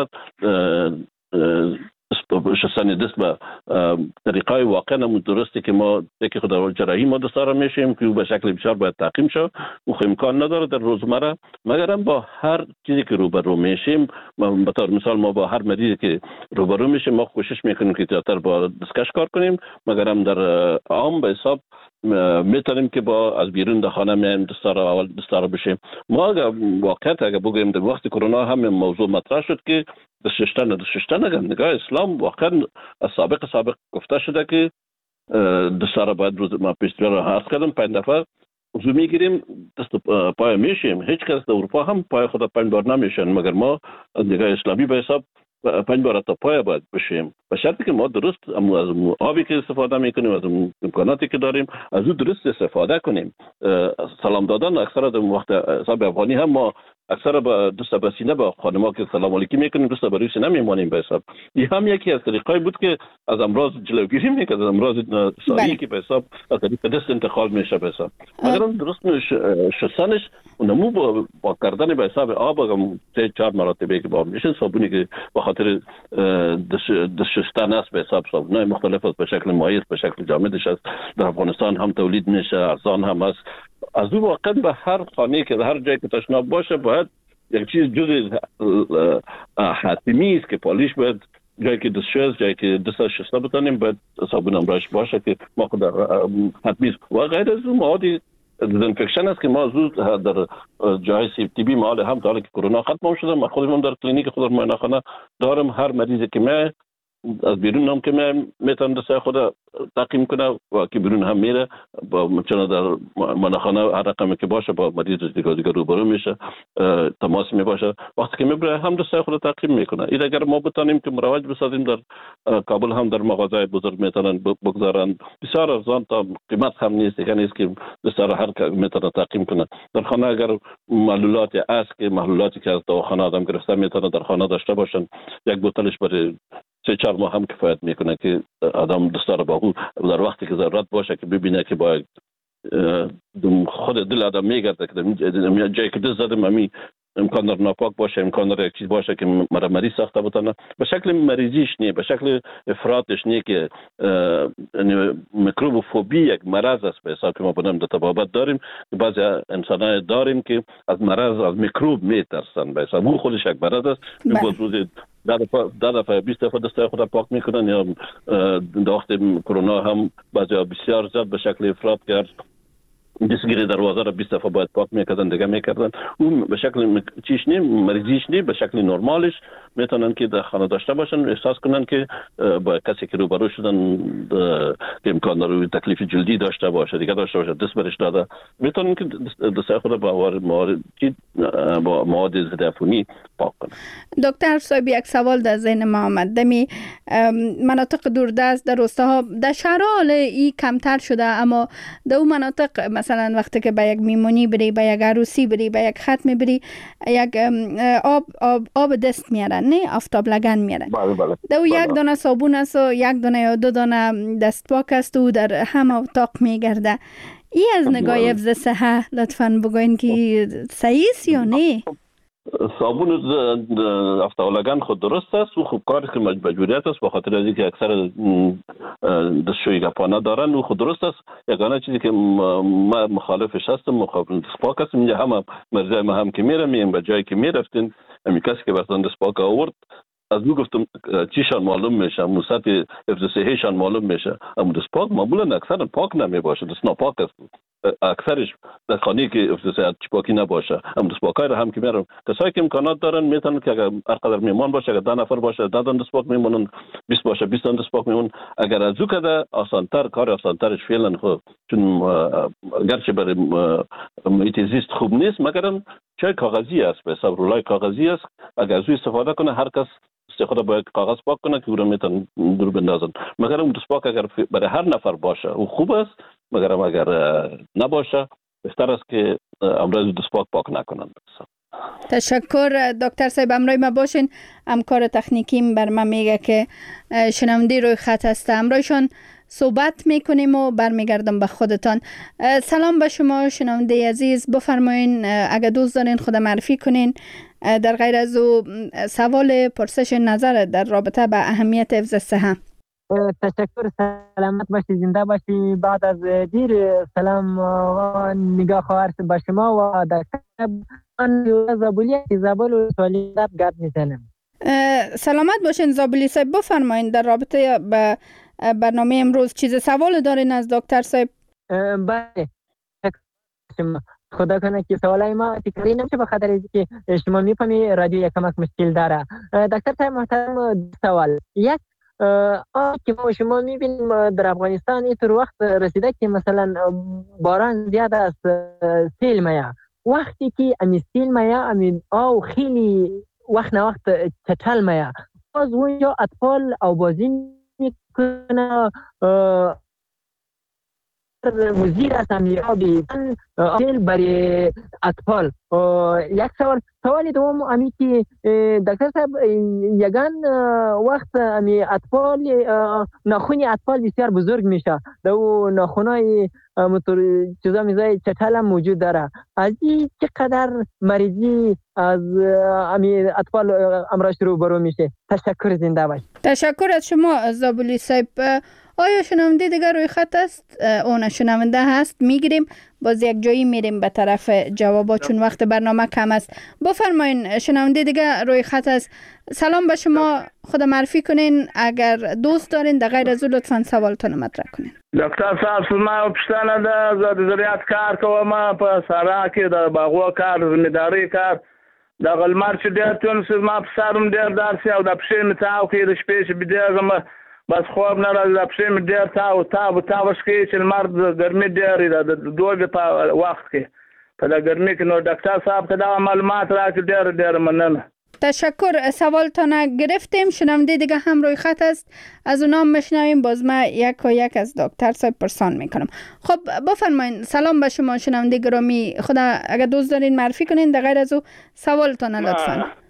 شستن دست به طریقای واقعا هم درستی که ما یکی خود جراحی ما دستاره میشیم که به شکل بسیار باید تعقیم شد. او امکان نداره در روزمره مگر هم با هر چیزی که روبرو میشیم. به طور مثال ما با هر مریضی که روبرو میشیم ما کوشش میکنیم که زیادتر با دستکش کار کنیم، مگر هم در عام به حساب میتونیم که با از بیرون در خانه میایم دستاره اول دستاره بشیم. ما واقعیت اگر بگویم در وقت کرونا هم موضوع مطرح شد که دست شستن دست شستن اگر نگاه اسلام واقعا از سابق سابق گفته شده که دستاره باید روز ما پیشتر را عرض کردم پنج دفعه وضو میگیریم دست پای میشیم. هیچ کس در اروپا هم پای خود پنج بار نمیشن، مگر ما از نگاه اسلامی به حساب پنج بار تا پای باید بشیم به شرطی که ما درست از آبی که استفاده میکنیم، از امکاناتی که داریم از او درست استفاده کنیم. سلام دادن اکثر در وقت حساب افغانی هم ما اکثر با دست به سینه با خانم‌ها که سلام علیکم میکنیم دست به روی سینه میمانیم به حساب. این هم یکی از طریقای بود که از امراض جلوگیری میکرد، از امراض ساری که به حساب از طریق دست انتقال میشه به حساب. مگر درست شستنش اونمو با, با کردن به حساب آب هم سه چهار مرتبه که با میشه صابونی که به خاطر دست شستن است به حساب صابونای مختلف است به شکل مایع به شکل جامدش است در افغانستان هم تولید میشه، ارزان هم است. از اون واقعا به هر خانه که هر جایی که تشناب باشه باید یک چیز جز حتمی است که پالیش باید جایی که دست شست جایی که دست شسته بتانیم باید صابون امراش باشه که ما خود حتمی است. و غیر از اون مواد دزینفکشن است که ما زود در جای سی بی مال هم تا که کرونا ختم شده ما خودمون در کلینیک خود معاینه خانه دارم. هر مریضی که ما از بیرون هم که میتونه دسته خود تعقیم کنه و که بیرون هم میره با چون در مناخانه هر رقمی که باشه با مریض دیگه دیگه روبرو میشه، تماس می باشه. وقتی که میبره هم دسته خود تعقیم میکنه. این اگر ما بتونیم که مروج بسازیم در کابل هم در مغازه بزرگ میتونن بگذارن بسیار ارزان تا قیمت هم نیست، دیگه نیست که دسته هر میتونه تعقیم کنه. در خانه اگر محلولات است که محلولاتی که از دواخانه آدم گرفته میتونه در خانه داشته باشن، یک بوتلش برای سه چهار ماه هم کفایت میکنه که آدم دستار با او در وقتی که ضرورت باشه که ببینه که باید خود دل آدم میگرده که جایی که دست زدم امی امکان داره ناپاک باشه، امکان داره یک چیز باشه که مرا مریض ساخته بتونه. به شکل مریضیش نیه، به شکل افراطش نیه که میکروبوفوبی یک مرض است به حساب که ما بنام در طبابت داریم. بعضی انسان‌ها داریم که از مرض از میکروب میترسن به حساب او خودش یک مرض است. روزی ده دفعه ده دفعه بیست دفعه دستای خود پاک میکنن یا در وقت کرونا هم بعضی بسیار زیاد به شکل افراط کرد دستگیری دروازه را بیست دفعه باید پاک میکردن دیگه میکردن. اون به شکل چیش نیم مریضیش نیم، به شکل نرمالش میتونن که در خانه داشته باشن، احساس کنن که با کسی که روبرو شدن که امکان داره تکلیف جلدی داشته باشه دیگه داشته باشه دست برش داده میتونن که دستای خود با مواد با مواد ضد عفونی پاک کنن. دکتر صاحب یک سوال در ذهن ما آمد. دمی مناطق دوردست در روستاها در شهرها ای کمتر شده، اما در اون مناطق مثلا وقتی که به یک میمونی بری، به یک عروسی بری، به یک ختم بری، یک آب آب آب دست میارن، نه آفتاب لگن میارن. بله بله. دو یک دانه صابون است و یک دانه یا دو دانه دست پاک است و در همه اتاق میگرده. ای از نگاه حفظ صحه لطفاً بگوین که صحیح است یا نه؟ صابون افتالگان خود درست است و خوب کاری که مجبوریت است، به خاطر از اینکه اکثر دستشویی گپانه دارن و خود درست است. یگانه چیزی که ما مخالفش هستم مخالف دستپاک هستم. اینجا همه مرزای ما هم که میرم میگم به جایی که میرفتین همین کسی که براتون دستپاک آورد از می گفتم چیشان معلوم میشه، موسط حفظ صحیشان معلوم میشه، اما دستپاک معمولا اکثر پاک نمی باشه، دست ناپاک است. اکثرش در خانه که حفظ صحت پاکی نباشه، اما دستپاکای را هم که میرم کسایی که امکانات دارن میتونن که اگر هر قدر میمان باشه، اگر ده نفر باشه ده دان دستپاک میمونن، بیست باشه بیست دان دستپاک میمونن. اگر از او کده آسانتر کار آسانترش فعلا خود چون گرچه برای محیط زیست خوب نیست مگرم چای کاغذی است، به حساب رولای کاغذی است. اگر از او استفاده کنه هر کس خود باید کاغذ پاک کنه که او را میتونن دور بندازن. مگر اون دستپاک اگر برای هر نفر باشه او خوب است، مگر اگر نباشه بهتر است که امروز دستپاک پاک نکنن. تشکر دکتر صاحب. امروز ما باشین. همکار تکنیکیم بر ما میگه که شنونده روی خط هست، امروزشان صحبت میکنیم و برمیگردم به خودتان. سلام به شما شنونده عزیز، بفرمایین اگر دوست دارین خود معرفی کنین، در غیر از او سوال پرسش نظر در رابطه به اهمیت حفظ صحه. تشکر، سلامت باشی، زنده باشی. بعد از دیر سلام نگاه خواهر به شما و دکتر زابلی زابل و سوالیت گرد میزنم. سلامت باشین زابلی صاحب، بفرمایین در رابطه به برنامه امروز چیز سوال دارین از دکتر صاحب؟ بله، خدا کنه که سوالای ما تکراری نمیشه به خاطر اینکه شما میفهمی رادیو یک کمک مشکل داره. دکتر صاحب محترم، سوال یک آن که ما شما میبینیم در افغانستان اینطور وقت رسیده که مثلا باران زیاد است، سیل میاد. وقتی که امی سیل میاد امی آو خیلی وقت نه وقت چتل میاد، باز اونجا اطفال او بازی میکنه وزیر است امی آبی سیل برای اطفال. یک سوال سوالی دوم امی که دکتر صاحب یگان وقت امی اطفال ناخونی اطفال بسیار بزرگ میشه، دو ناخونای چیزا میزای چتل هم موجود داره. از این چقدر مریضی از امی اطفال امراض رو برو میشه؟ تشکر، زنده باش. تشکر از شما زابلی صاحب. آیا شنونده دیگر روی خط است؟ اون شنونده هست، میگیریم باز یک جایی میریم به طرف جوابات چون وقت برنامه کم است. بفرمایین شنونده دیگر روی خط است. سلام به شما، خود معرفی کنین اگر دوست دارین، در غیر از او لطفاً سوالتون مطرح کنین. دکتر صاحب ما پښتنه ده زه زراعت کار کوم په سارا کې د باغو کار زمینداری کار د غلمر چې ډېر تون سز ما په سارم ډېر دارسي او د پښې متاو کې د شپې چې بده بس خواب نه راځي، د پښې مې ډېر تاو تاو تاو شکې چې لمر د ګرمۍ ډېرې ده د دوبي په وخت کې په د ګرمۍ کې. نو ډاکټر صاحب ته دا معلومات راکړي، ډېر ډېر مننه. تشکر، سوالتان گرفتیم. شنونده دیگه هم روی خط است، از اونام میشنویم، باز ما یک و یک از دکتر صاحب پرسان میکنم. خب بفرمایین. سلام به شما شنونده گرامی، خدا اگر دوست دارین معرفی کنین، در غیر از او سوالتان لطفاً.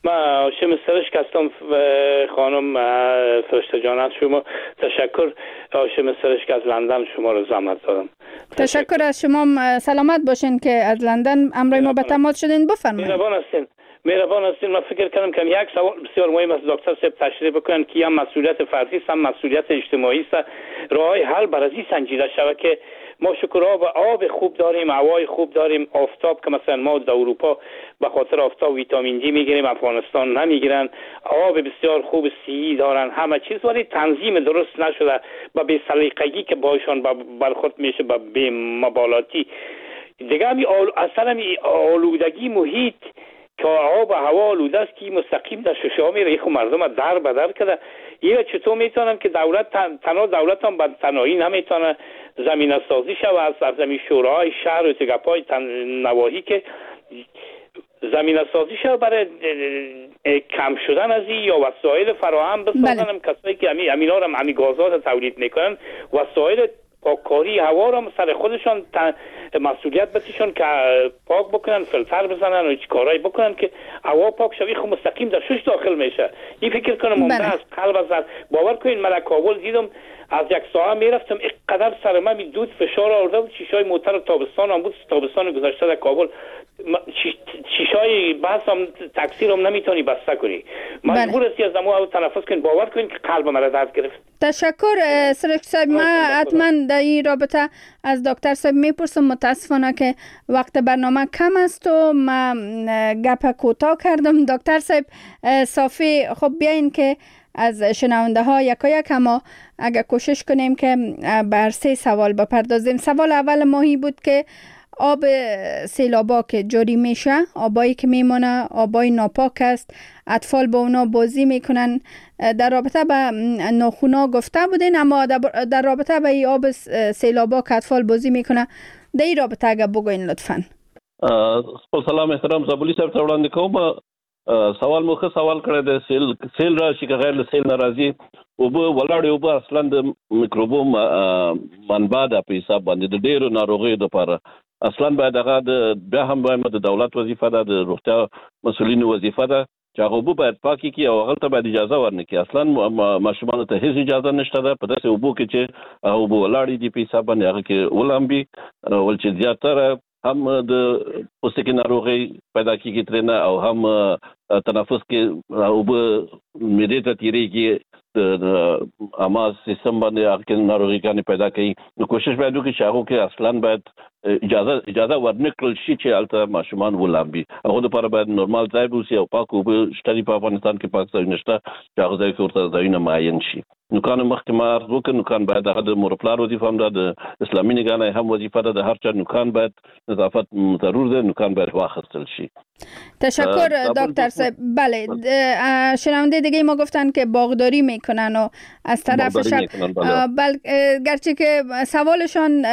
ما هاشم سرشک هستم خانم فرشته جان. از شما تشکر. هاشم سرشک از لندن شما رو زحمت دادم. تشکر, تشکر از شما. سلامت باشین که از لندن امروز ما به تماس شدین. بفرمایید. مهربان هستین. مهربان هستین. من فکر کردم که یک سوال بسیار مهم است دکتر صاحب تشریح بکنن که هم مسئولیت فردی است هم مسئولیت اجتماعی است. راهی حل برای سنجیده شود که ما شکر آب آب خوب داریم، هوای خوب داریم، آفتاب که مثلا ما در اروپا به خاطر آفتاب ویتامین دی میگیریم، افغانستان نمیگیرن، آب بسیار خوب سی دارن، همه چیز، ولی تنظیم درست نشده و به سلیقگی که باشون برخورد میشه به بی مبالاتی دیگه. همی آل... اصلا همی آلودگی محیط که آب و هوا آلوده است که مستقیم در ششه‌ها میره، خب مردم در بدر کرده. یه چطور میتونن که دولت تن... تنها دولت هم به تنهایی نمیتونه زمینه سازی شود از سرزمین شورای شهر و تگپای تن... نواحی که زمینه سازی شود برای کم شدن از این یا وسایل فراهم بسازن. هم کسایی که همین همینا رو همین گازات تولید میکنن وسایل پاککاری هوا رو سر خودشان مسئولیت بسیشون که پاک بکنن، فیلتر بزنن و کارایی بکنن که هوا پاک شوی خود مستقیم در شش داخل میشه. این فکر کنم ممکن است قلب از باور کنین. من کابل دیدم از یک ساعت میرفتم اینقدر سر من می دود فشار آورده بود. شیشای موتر تابستان هم بود، تابستان گذشته در کابل شیشای بس هم تاکسی هم نمیتونی بسته کنی، مجبور هستی از دمو تنفس کنی. باور کنین که قلب من درد گرفت. تشکر سرشک صاحب. ما حتما در این رابطه از دکتر صاحب میپرسم. متاسفانه که وقت برنامه کم است و ما گپ کوتاه کردم. دکتر صاحب صافی خب بیاین که از شنونده ها یکا یک اما اگر کوشش کنیم که بر سه سوال بپردازیم. سوال اول ماهی بود که آب سیلابا که جاری میشه، آبایی که میمونه آبای ناپاک است، اطفال با اونا بازی میکنن. در رابطه با ناخونا گفته بودین، اما در رابطه با این آب سیلابا که اطفال بازی میکنه در این رابطه اگر بگوین لطفاً. سلام احترام زابلی صاحب ته وړاندې کوم. سوال مخه سوال کړی د سیل سیل راشي که غیر له سیل ناراضي اوبه ولاړې اوبه اصلا د میکروبو منبع ده په حساب باندې د ډېرو ناروغیو دپاره. اصلا باید هغه د بیا هم وایم د دولت وظیفه ده، د روغتیا مسؤلینو وظیفه ده چې هغه اوبه باید پاکې کړي او هغه ته باید اجازه ورنه کړي. اصلا ماشومانو ته هیڅ اجازه نشته ده په داسې اوبو کې چې هغه اوبه ولاړې دي په حساب باندې هغه کې ولامبي ول چې زیاتره هم د پوستکي ناروغي پیدا کیږي ترنه او هم تنفس کې اوبه معدې ته تیریږي، د اما سیستم باندې هغه ناروغي ګانې پیدا کوي. نو کوشش باید وکړي چې هغه کې اصلا باید اجازه اجازه ورنکړل شي چې هلته ماشومان ولامبي. هغه لپاره باید نورمال ځای ووسي او پاک اوبه شته. په افغانستان کې پاک ځای نشته چې هغه ځای کې ورته ځایونه معین شي. نوکان مخکې ما عرض وکړ نوکان باید هغه د مور پلار وظیفه هم ده، د اسلامي نګاه هم وظیفه ده، د هر چا نوکان باید نظافت ضرور ده، نوکان باید واخیستل شی. تشکر دکتر صاحب. بله شنونده دیگه ما گفتن که باغداری میکنن و از طرفشان بل گرچه که سوالشان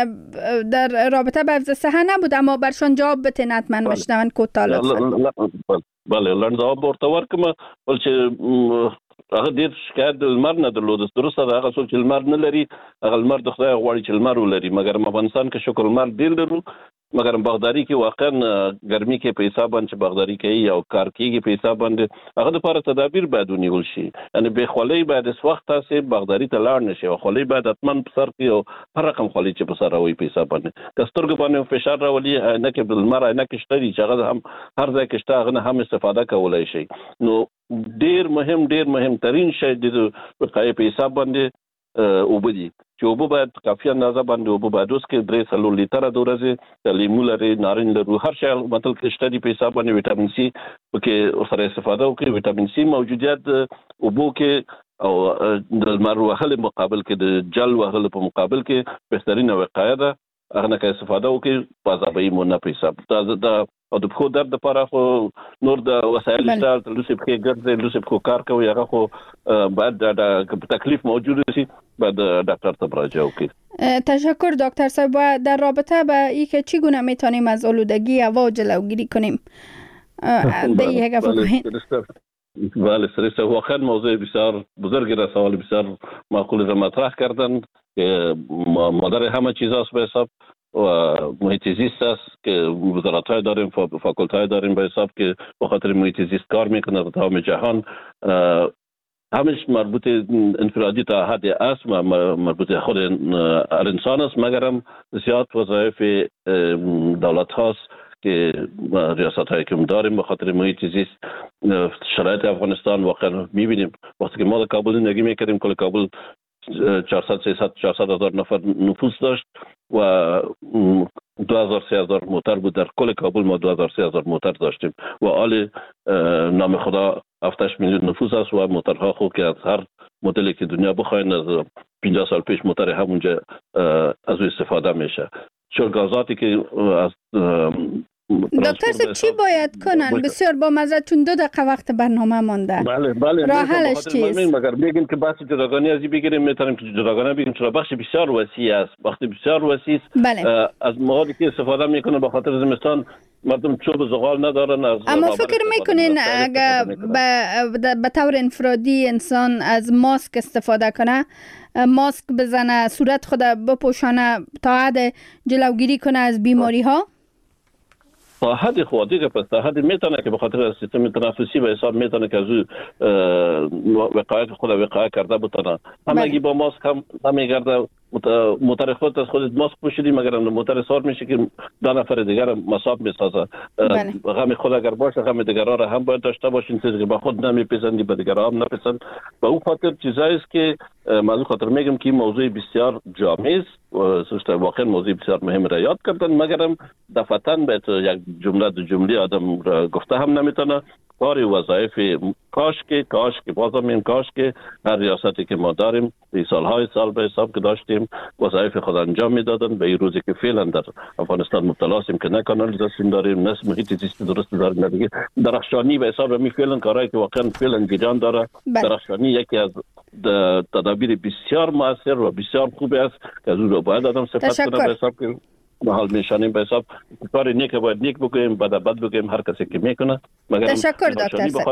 در رابطه با حفظ صحه نبود اما برشان جواب بتین حتما بشنون کوتاه لطفا. بله لن جواب ورته ورکم. ول چې هغه ډیر شکایت د لمر نه درلود. درسته ده هغه څوک چې لمر نه لري هغه لمر د خدای غواړي چې لمر ولري، مګر افغانستان کې شکر لمر ډیر لرو، مګر باغداري کې واقعا ګرمي کې په حساب باندې باغداري کوي او کار کوي په حساب باندې هغه لپاره تدابیر باید ونیول شي. یعنی به خولۍ باید اس وخت تاسو باغداري ته لاړ نشي او خولۍ باید اتمن په سر کې او هر رقم خولۍ چې په سر راوي په حساب باندې کسترګ باندې فشار راولي نه کې بل مر نه کې شتري چې هغه هم هر ځای کې شته هغه هم استفاده کولای شي. نو ډیر مهم ډیر مهم ترين شی د وقایې په حساب باندې اوبه دي چې اوبه باید کافي اندازه باندې اوبه باید اوس کې درې څلور لیټره د ورځې لیمو لري، نارنج لرو، هر شی مطلب کې شته دي په حساب باندې ویټامین سي پکې سره استفاده وکړي. ویټامین سي موجودیت اوبو کې او د لمر وهلو مقابل کې د جل وهلو په مقابل کې بهترینه وقایه ده. هغه نه کې استفاده وکړي پازابې مو نه په حساب دا او د خو درد لپاره خو نور د وسایل شته، لوسې پکې ګرځي، لوسې پکې کار کوي، هغه خو باید د تکلیف موجود شي بعد دکتر ته مراجعه وکړي. تشکر دکتر صاحب. و در رابطه با اینکه چگونه میتونیم از آلودگی هوا جلوگیری کنیم دیگه هگه بگوین. بله سریسته واقعا موضوع بسیار بزرگی را سوال بسیار معقول را مطرح کردن که مادر همه چیز است به حساب و محیط زیست است که وزارت‌های داریم، فاکولت‌های داریم به حساب که به خاطر محیط زیست کار میکنه در تمام جهان. همش مربوط انفرادی تا حد است و مربوط خود انسان است، مگرم زیاد وظایف دولت هاست که ریاست هایی که داریم به خاطر محیط زیست. شرایط افغانستان واقعا میبینیم وقتی که ما در کابل زندگی میکردیم، کل کابل چهارصد سیصد چهارصد هزار نفر نفوس داشت و دو هزار سه هزار موتر بود. در کل کابل ما دو هزار سه هزار موتر داشتیم و حال نام خدا هفت میلیون نفوس است و موترها خوب که از هر مدلی که دنیا بخواین از پنجاه سال پیش موتر همونجا از او استفاده میشه. شرگازاتی که از دکتر صاحب چی باید کنن؟ بسیار با مزه، چون دو دقیقه وقت برنامه مانده. بله بله. راه حلش چیست؟ مگر بگیم که بحث جداگانه ازی بگیریم، میتونیم که جداگانه بگیم، چرا بخش بسیار وسیع است. وقتی بسیار وسیع است، بله. از موادی که استفاده میکنه به خاطر زمستان مردم چوب زغال ندارن. از اما فکر میکنین اگر به طور انفرادی انسان از ماسک استفاده کنه، ماسک بزنه، صورت خود بپوشانه تا حد جلوگیری کنه از بیماری ها؟ تا حد خود دیگه پس تا حد میتونه که به خاطر سیستم تنفسی به حساب میتونه که از وقایت خود وقایت کرده بتونه. همگی با ماسک هم نمیگرده. موتر خود از خودت ماسک پوشیدی مگر موتر سار میشه که دو نفر دیگر مصاب میسازه. غم خود اگر باشه غم دیگرها را هم باید داشته باشین، چیزی که با خود نمیپسندی به دیگرها هم نپسند. و اون خاطر چیزایی است که موضوع خاطر میگم که موضوع بسیار جامع است و سوشت واقعا موضوع بسیار مهم را یاد کردن، مگرم دفعتاً به یک جمله دو جمله آدم را گفته هم نمیتونه. کاری وظایف کاش که کاش که بازم این کاش که هر ریاستی که ما داریم این سالهای سال به حساب که داشتیم وظایف خود انجام میدادن. به این روزی که فعلا در افغانستان مبتلا هستیم که نه کانالیزاسیون داریم، نه محیط زیست درست داریم، نه دیگه درخشانی به حساب می فعلا کارهایی که واقعا فعلا جریان داره. درخشانی یکی از تدابیر بسیار موثر و بسیار خوب است که از اون رو باید آدم صفت کنه به حساب که محال میشانیم به حساب کار نیک باید نیک بگویم، بد بد بگویم، هر کسی که میکنه. تشکر دکتر صاحب.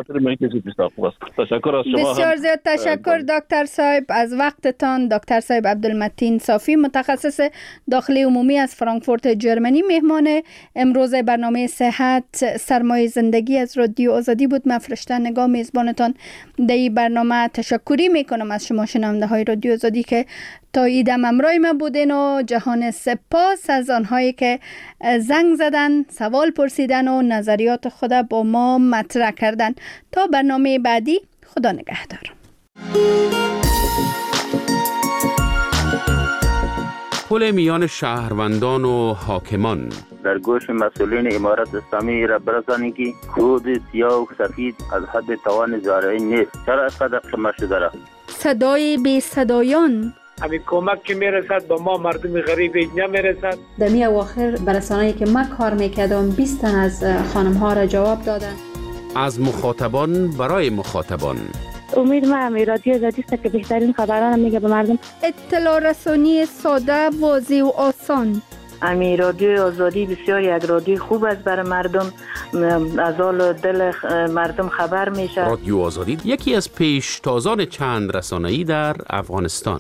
تشکر از شما. بسیار زیاد تشکر دکتر صاحب از وقتتان. دکتر صاحب عبدالمتین صافی، متخصص داخلی عمومی از فرانکفورت جرمنی، مهمان امروز برنامه صحت سرمایه زندگی از رادیو آزادی بود. من فرشته نگاه میزبانتان در این برنامه تشکری میکنم از شما شنونده های رادیو آزادی که تا ایدم امرای ما بودین و جهان سپاس از آنهایی که زنگ زدن، سوال پرسیدن و نظریات خود با ما مطرح کردن. تا برنامه بعدی، خدا نگهدار. پل میان شهروندان و حاکمان در گوش مسئولین امارت اسلامی را برسانید که کود سیاه و سفید از حد توان زارعی نیست. چرا اینقدر قمه شده را؟ صدای بی صدایان، همین کمک که میرسد با ما مردم غریب نمیرسد. در می اواخر برسانه‌ای که من کار میکردم بیست تن از خانم ها را جواب دادن. از مخاطبان برای مخاطبان. امید ما همی رادیو آزادی است که بهترین خبران میگه به مردم. اطلاع رسانی ساده، واضح و آسان. امی رادیو آزادی بسیار یک رادیو خوب است برای مردم، از حال دل مردم خبر میشه. رادیو آزادی یکی از پیشتازان چند رسانه‌ای در افغانستان.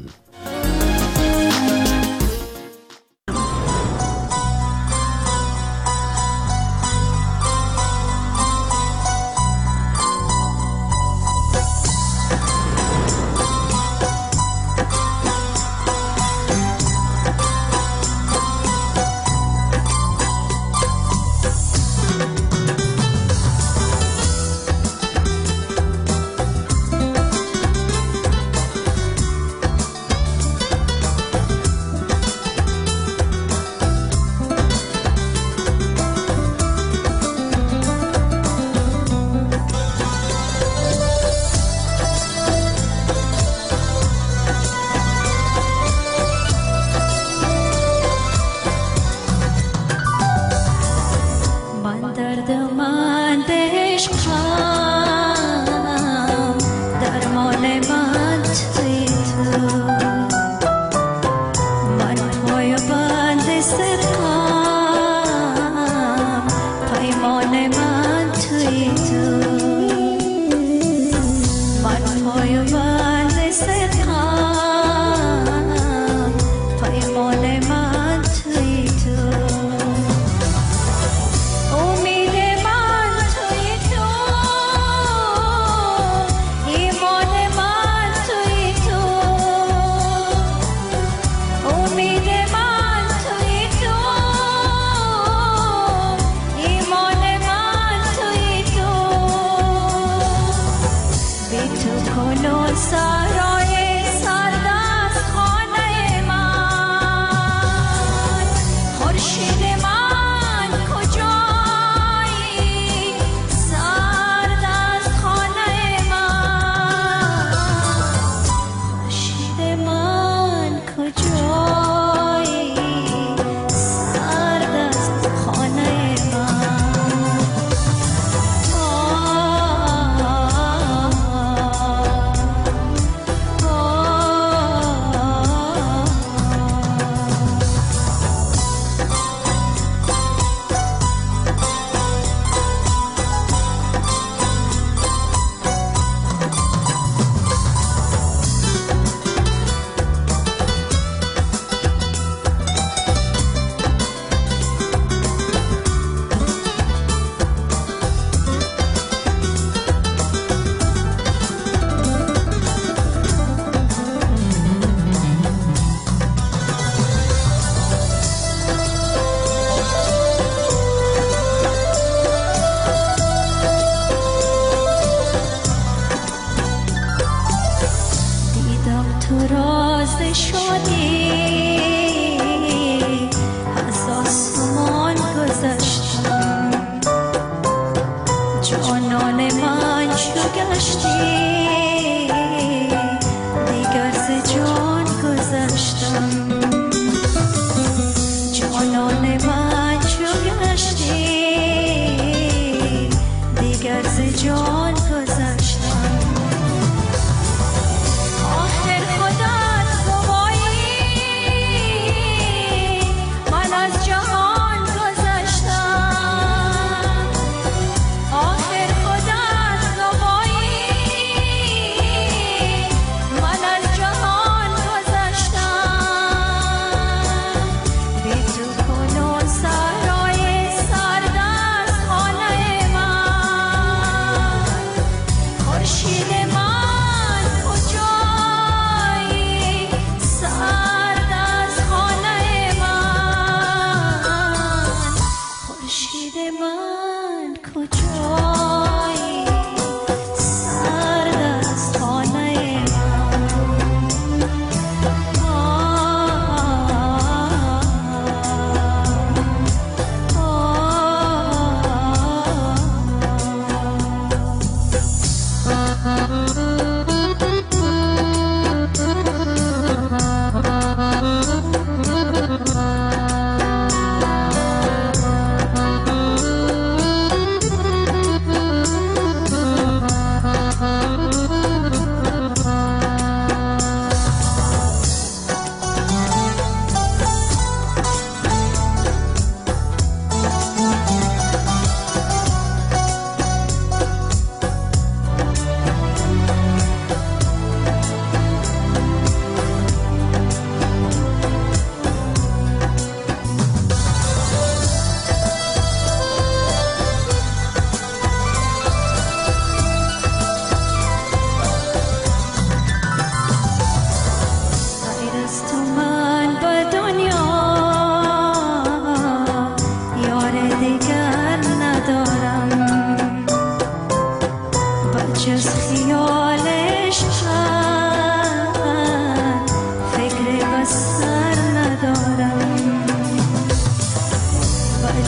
پیمان من توی تو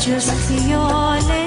جز خیال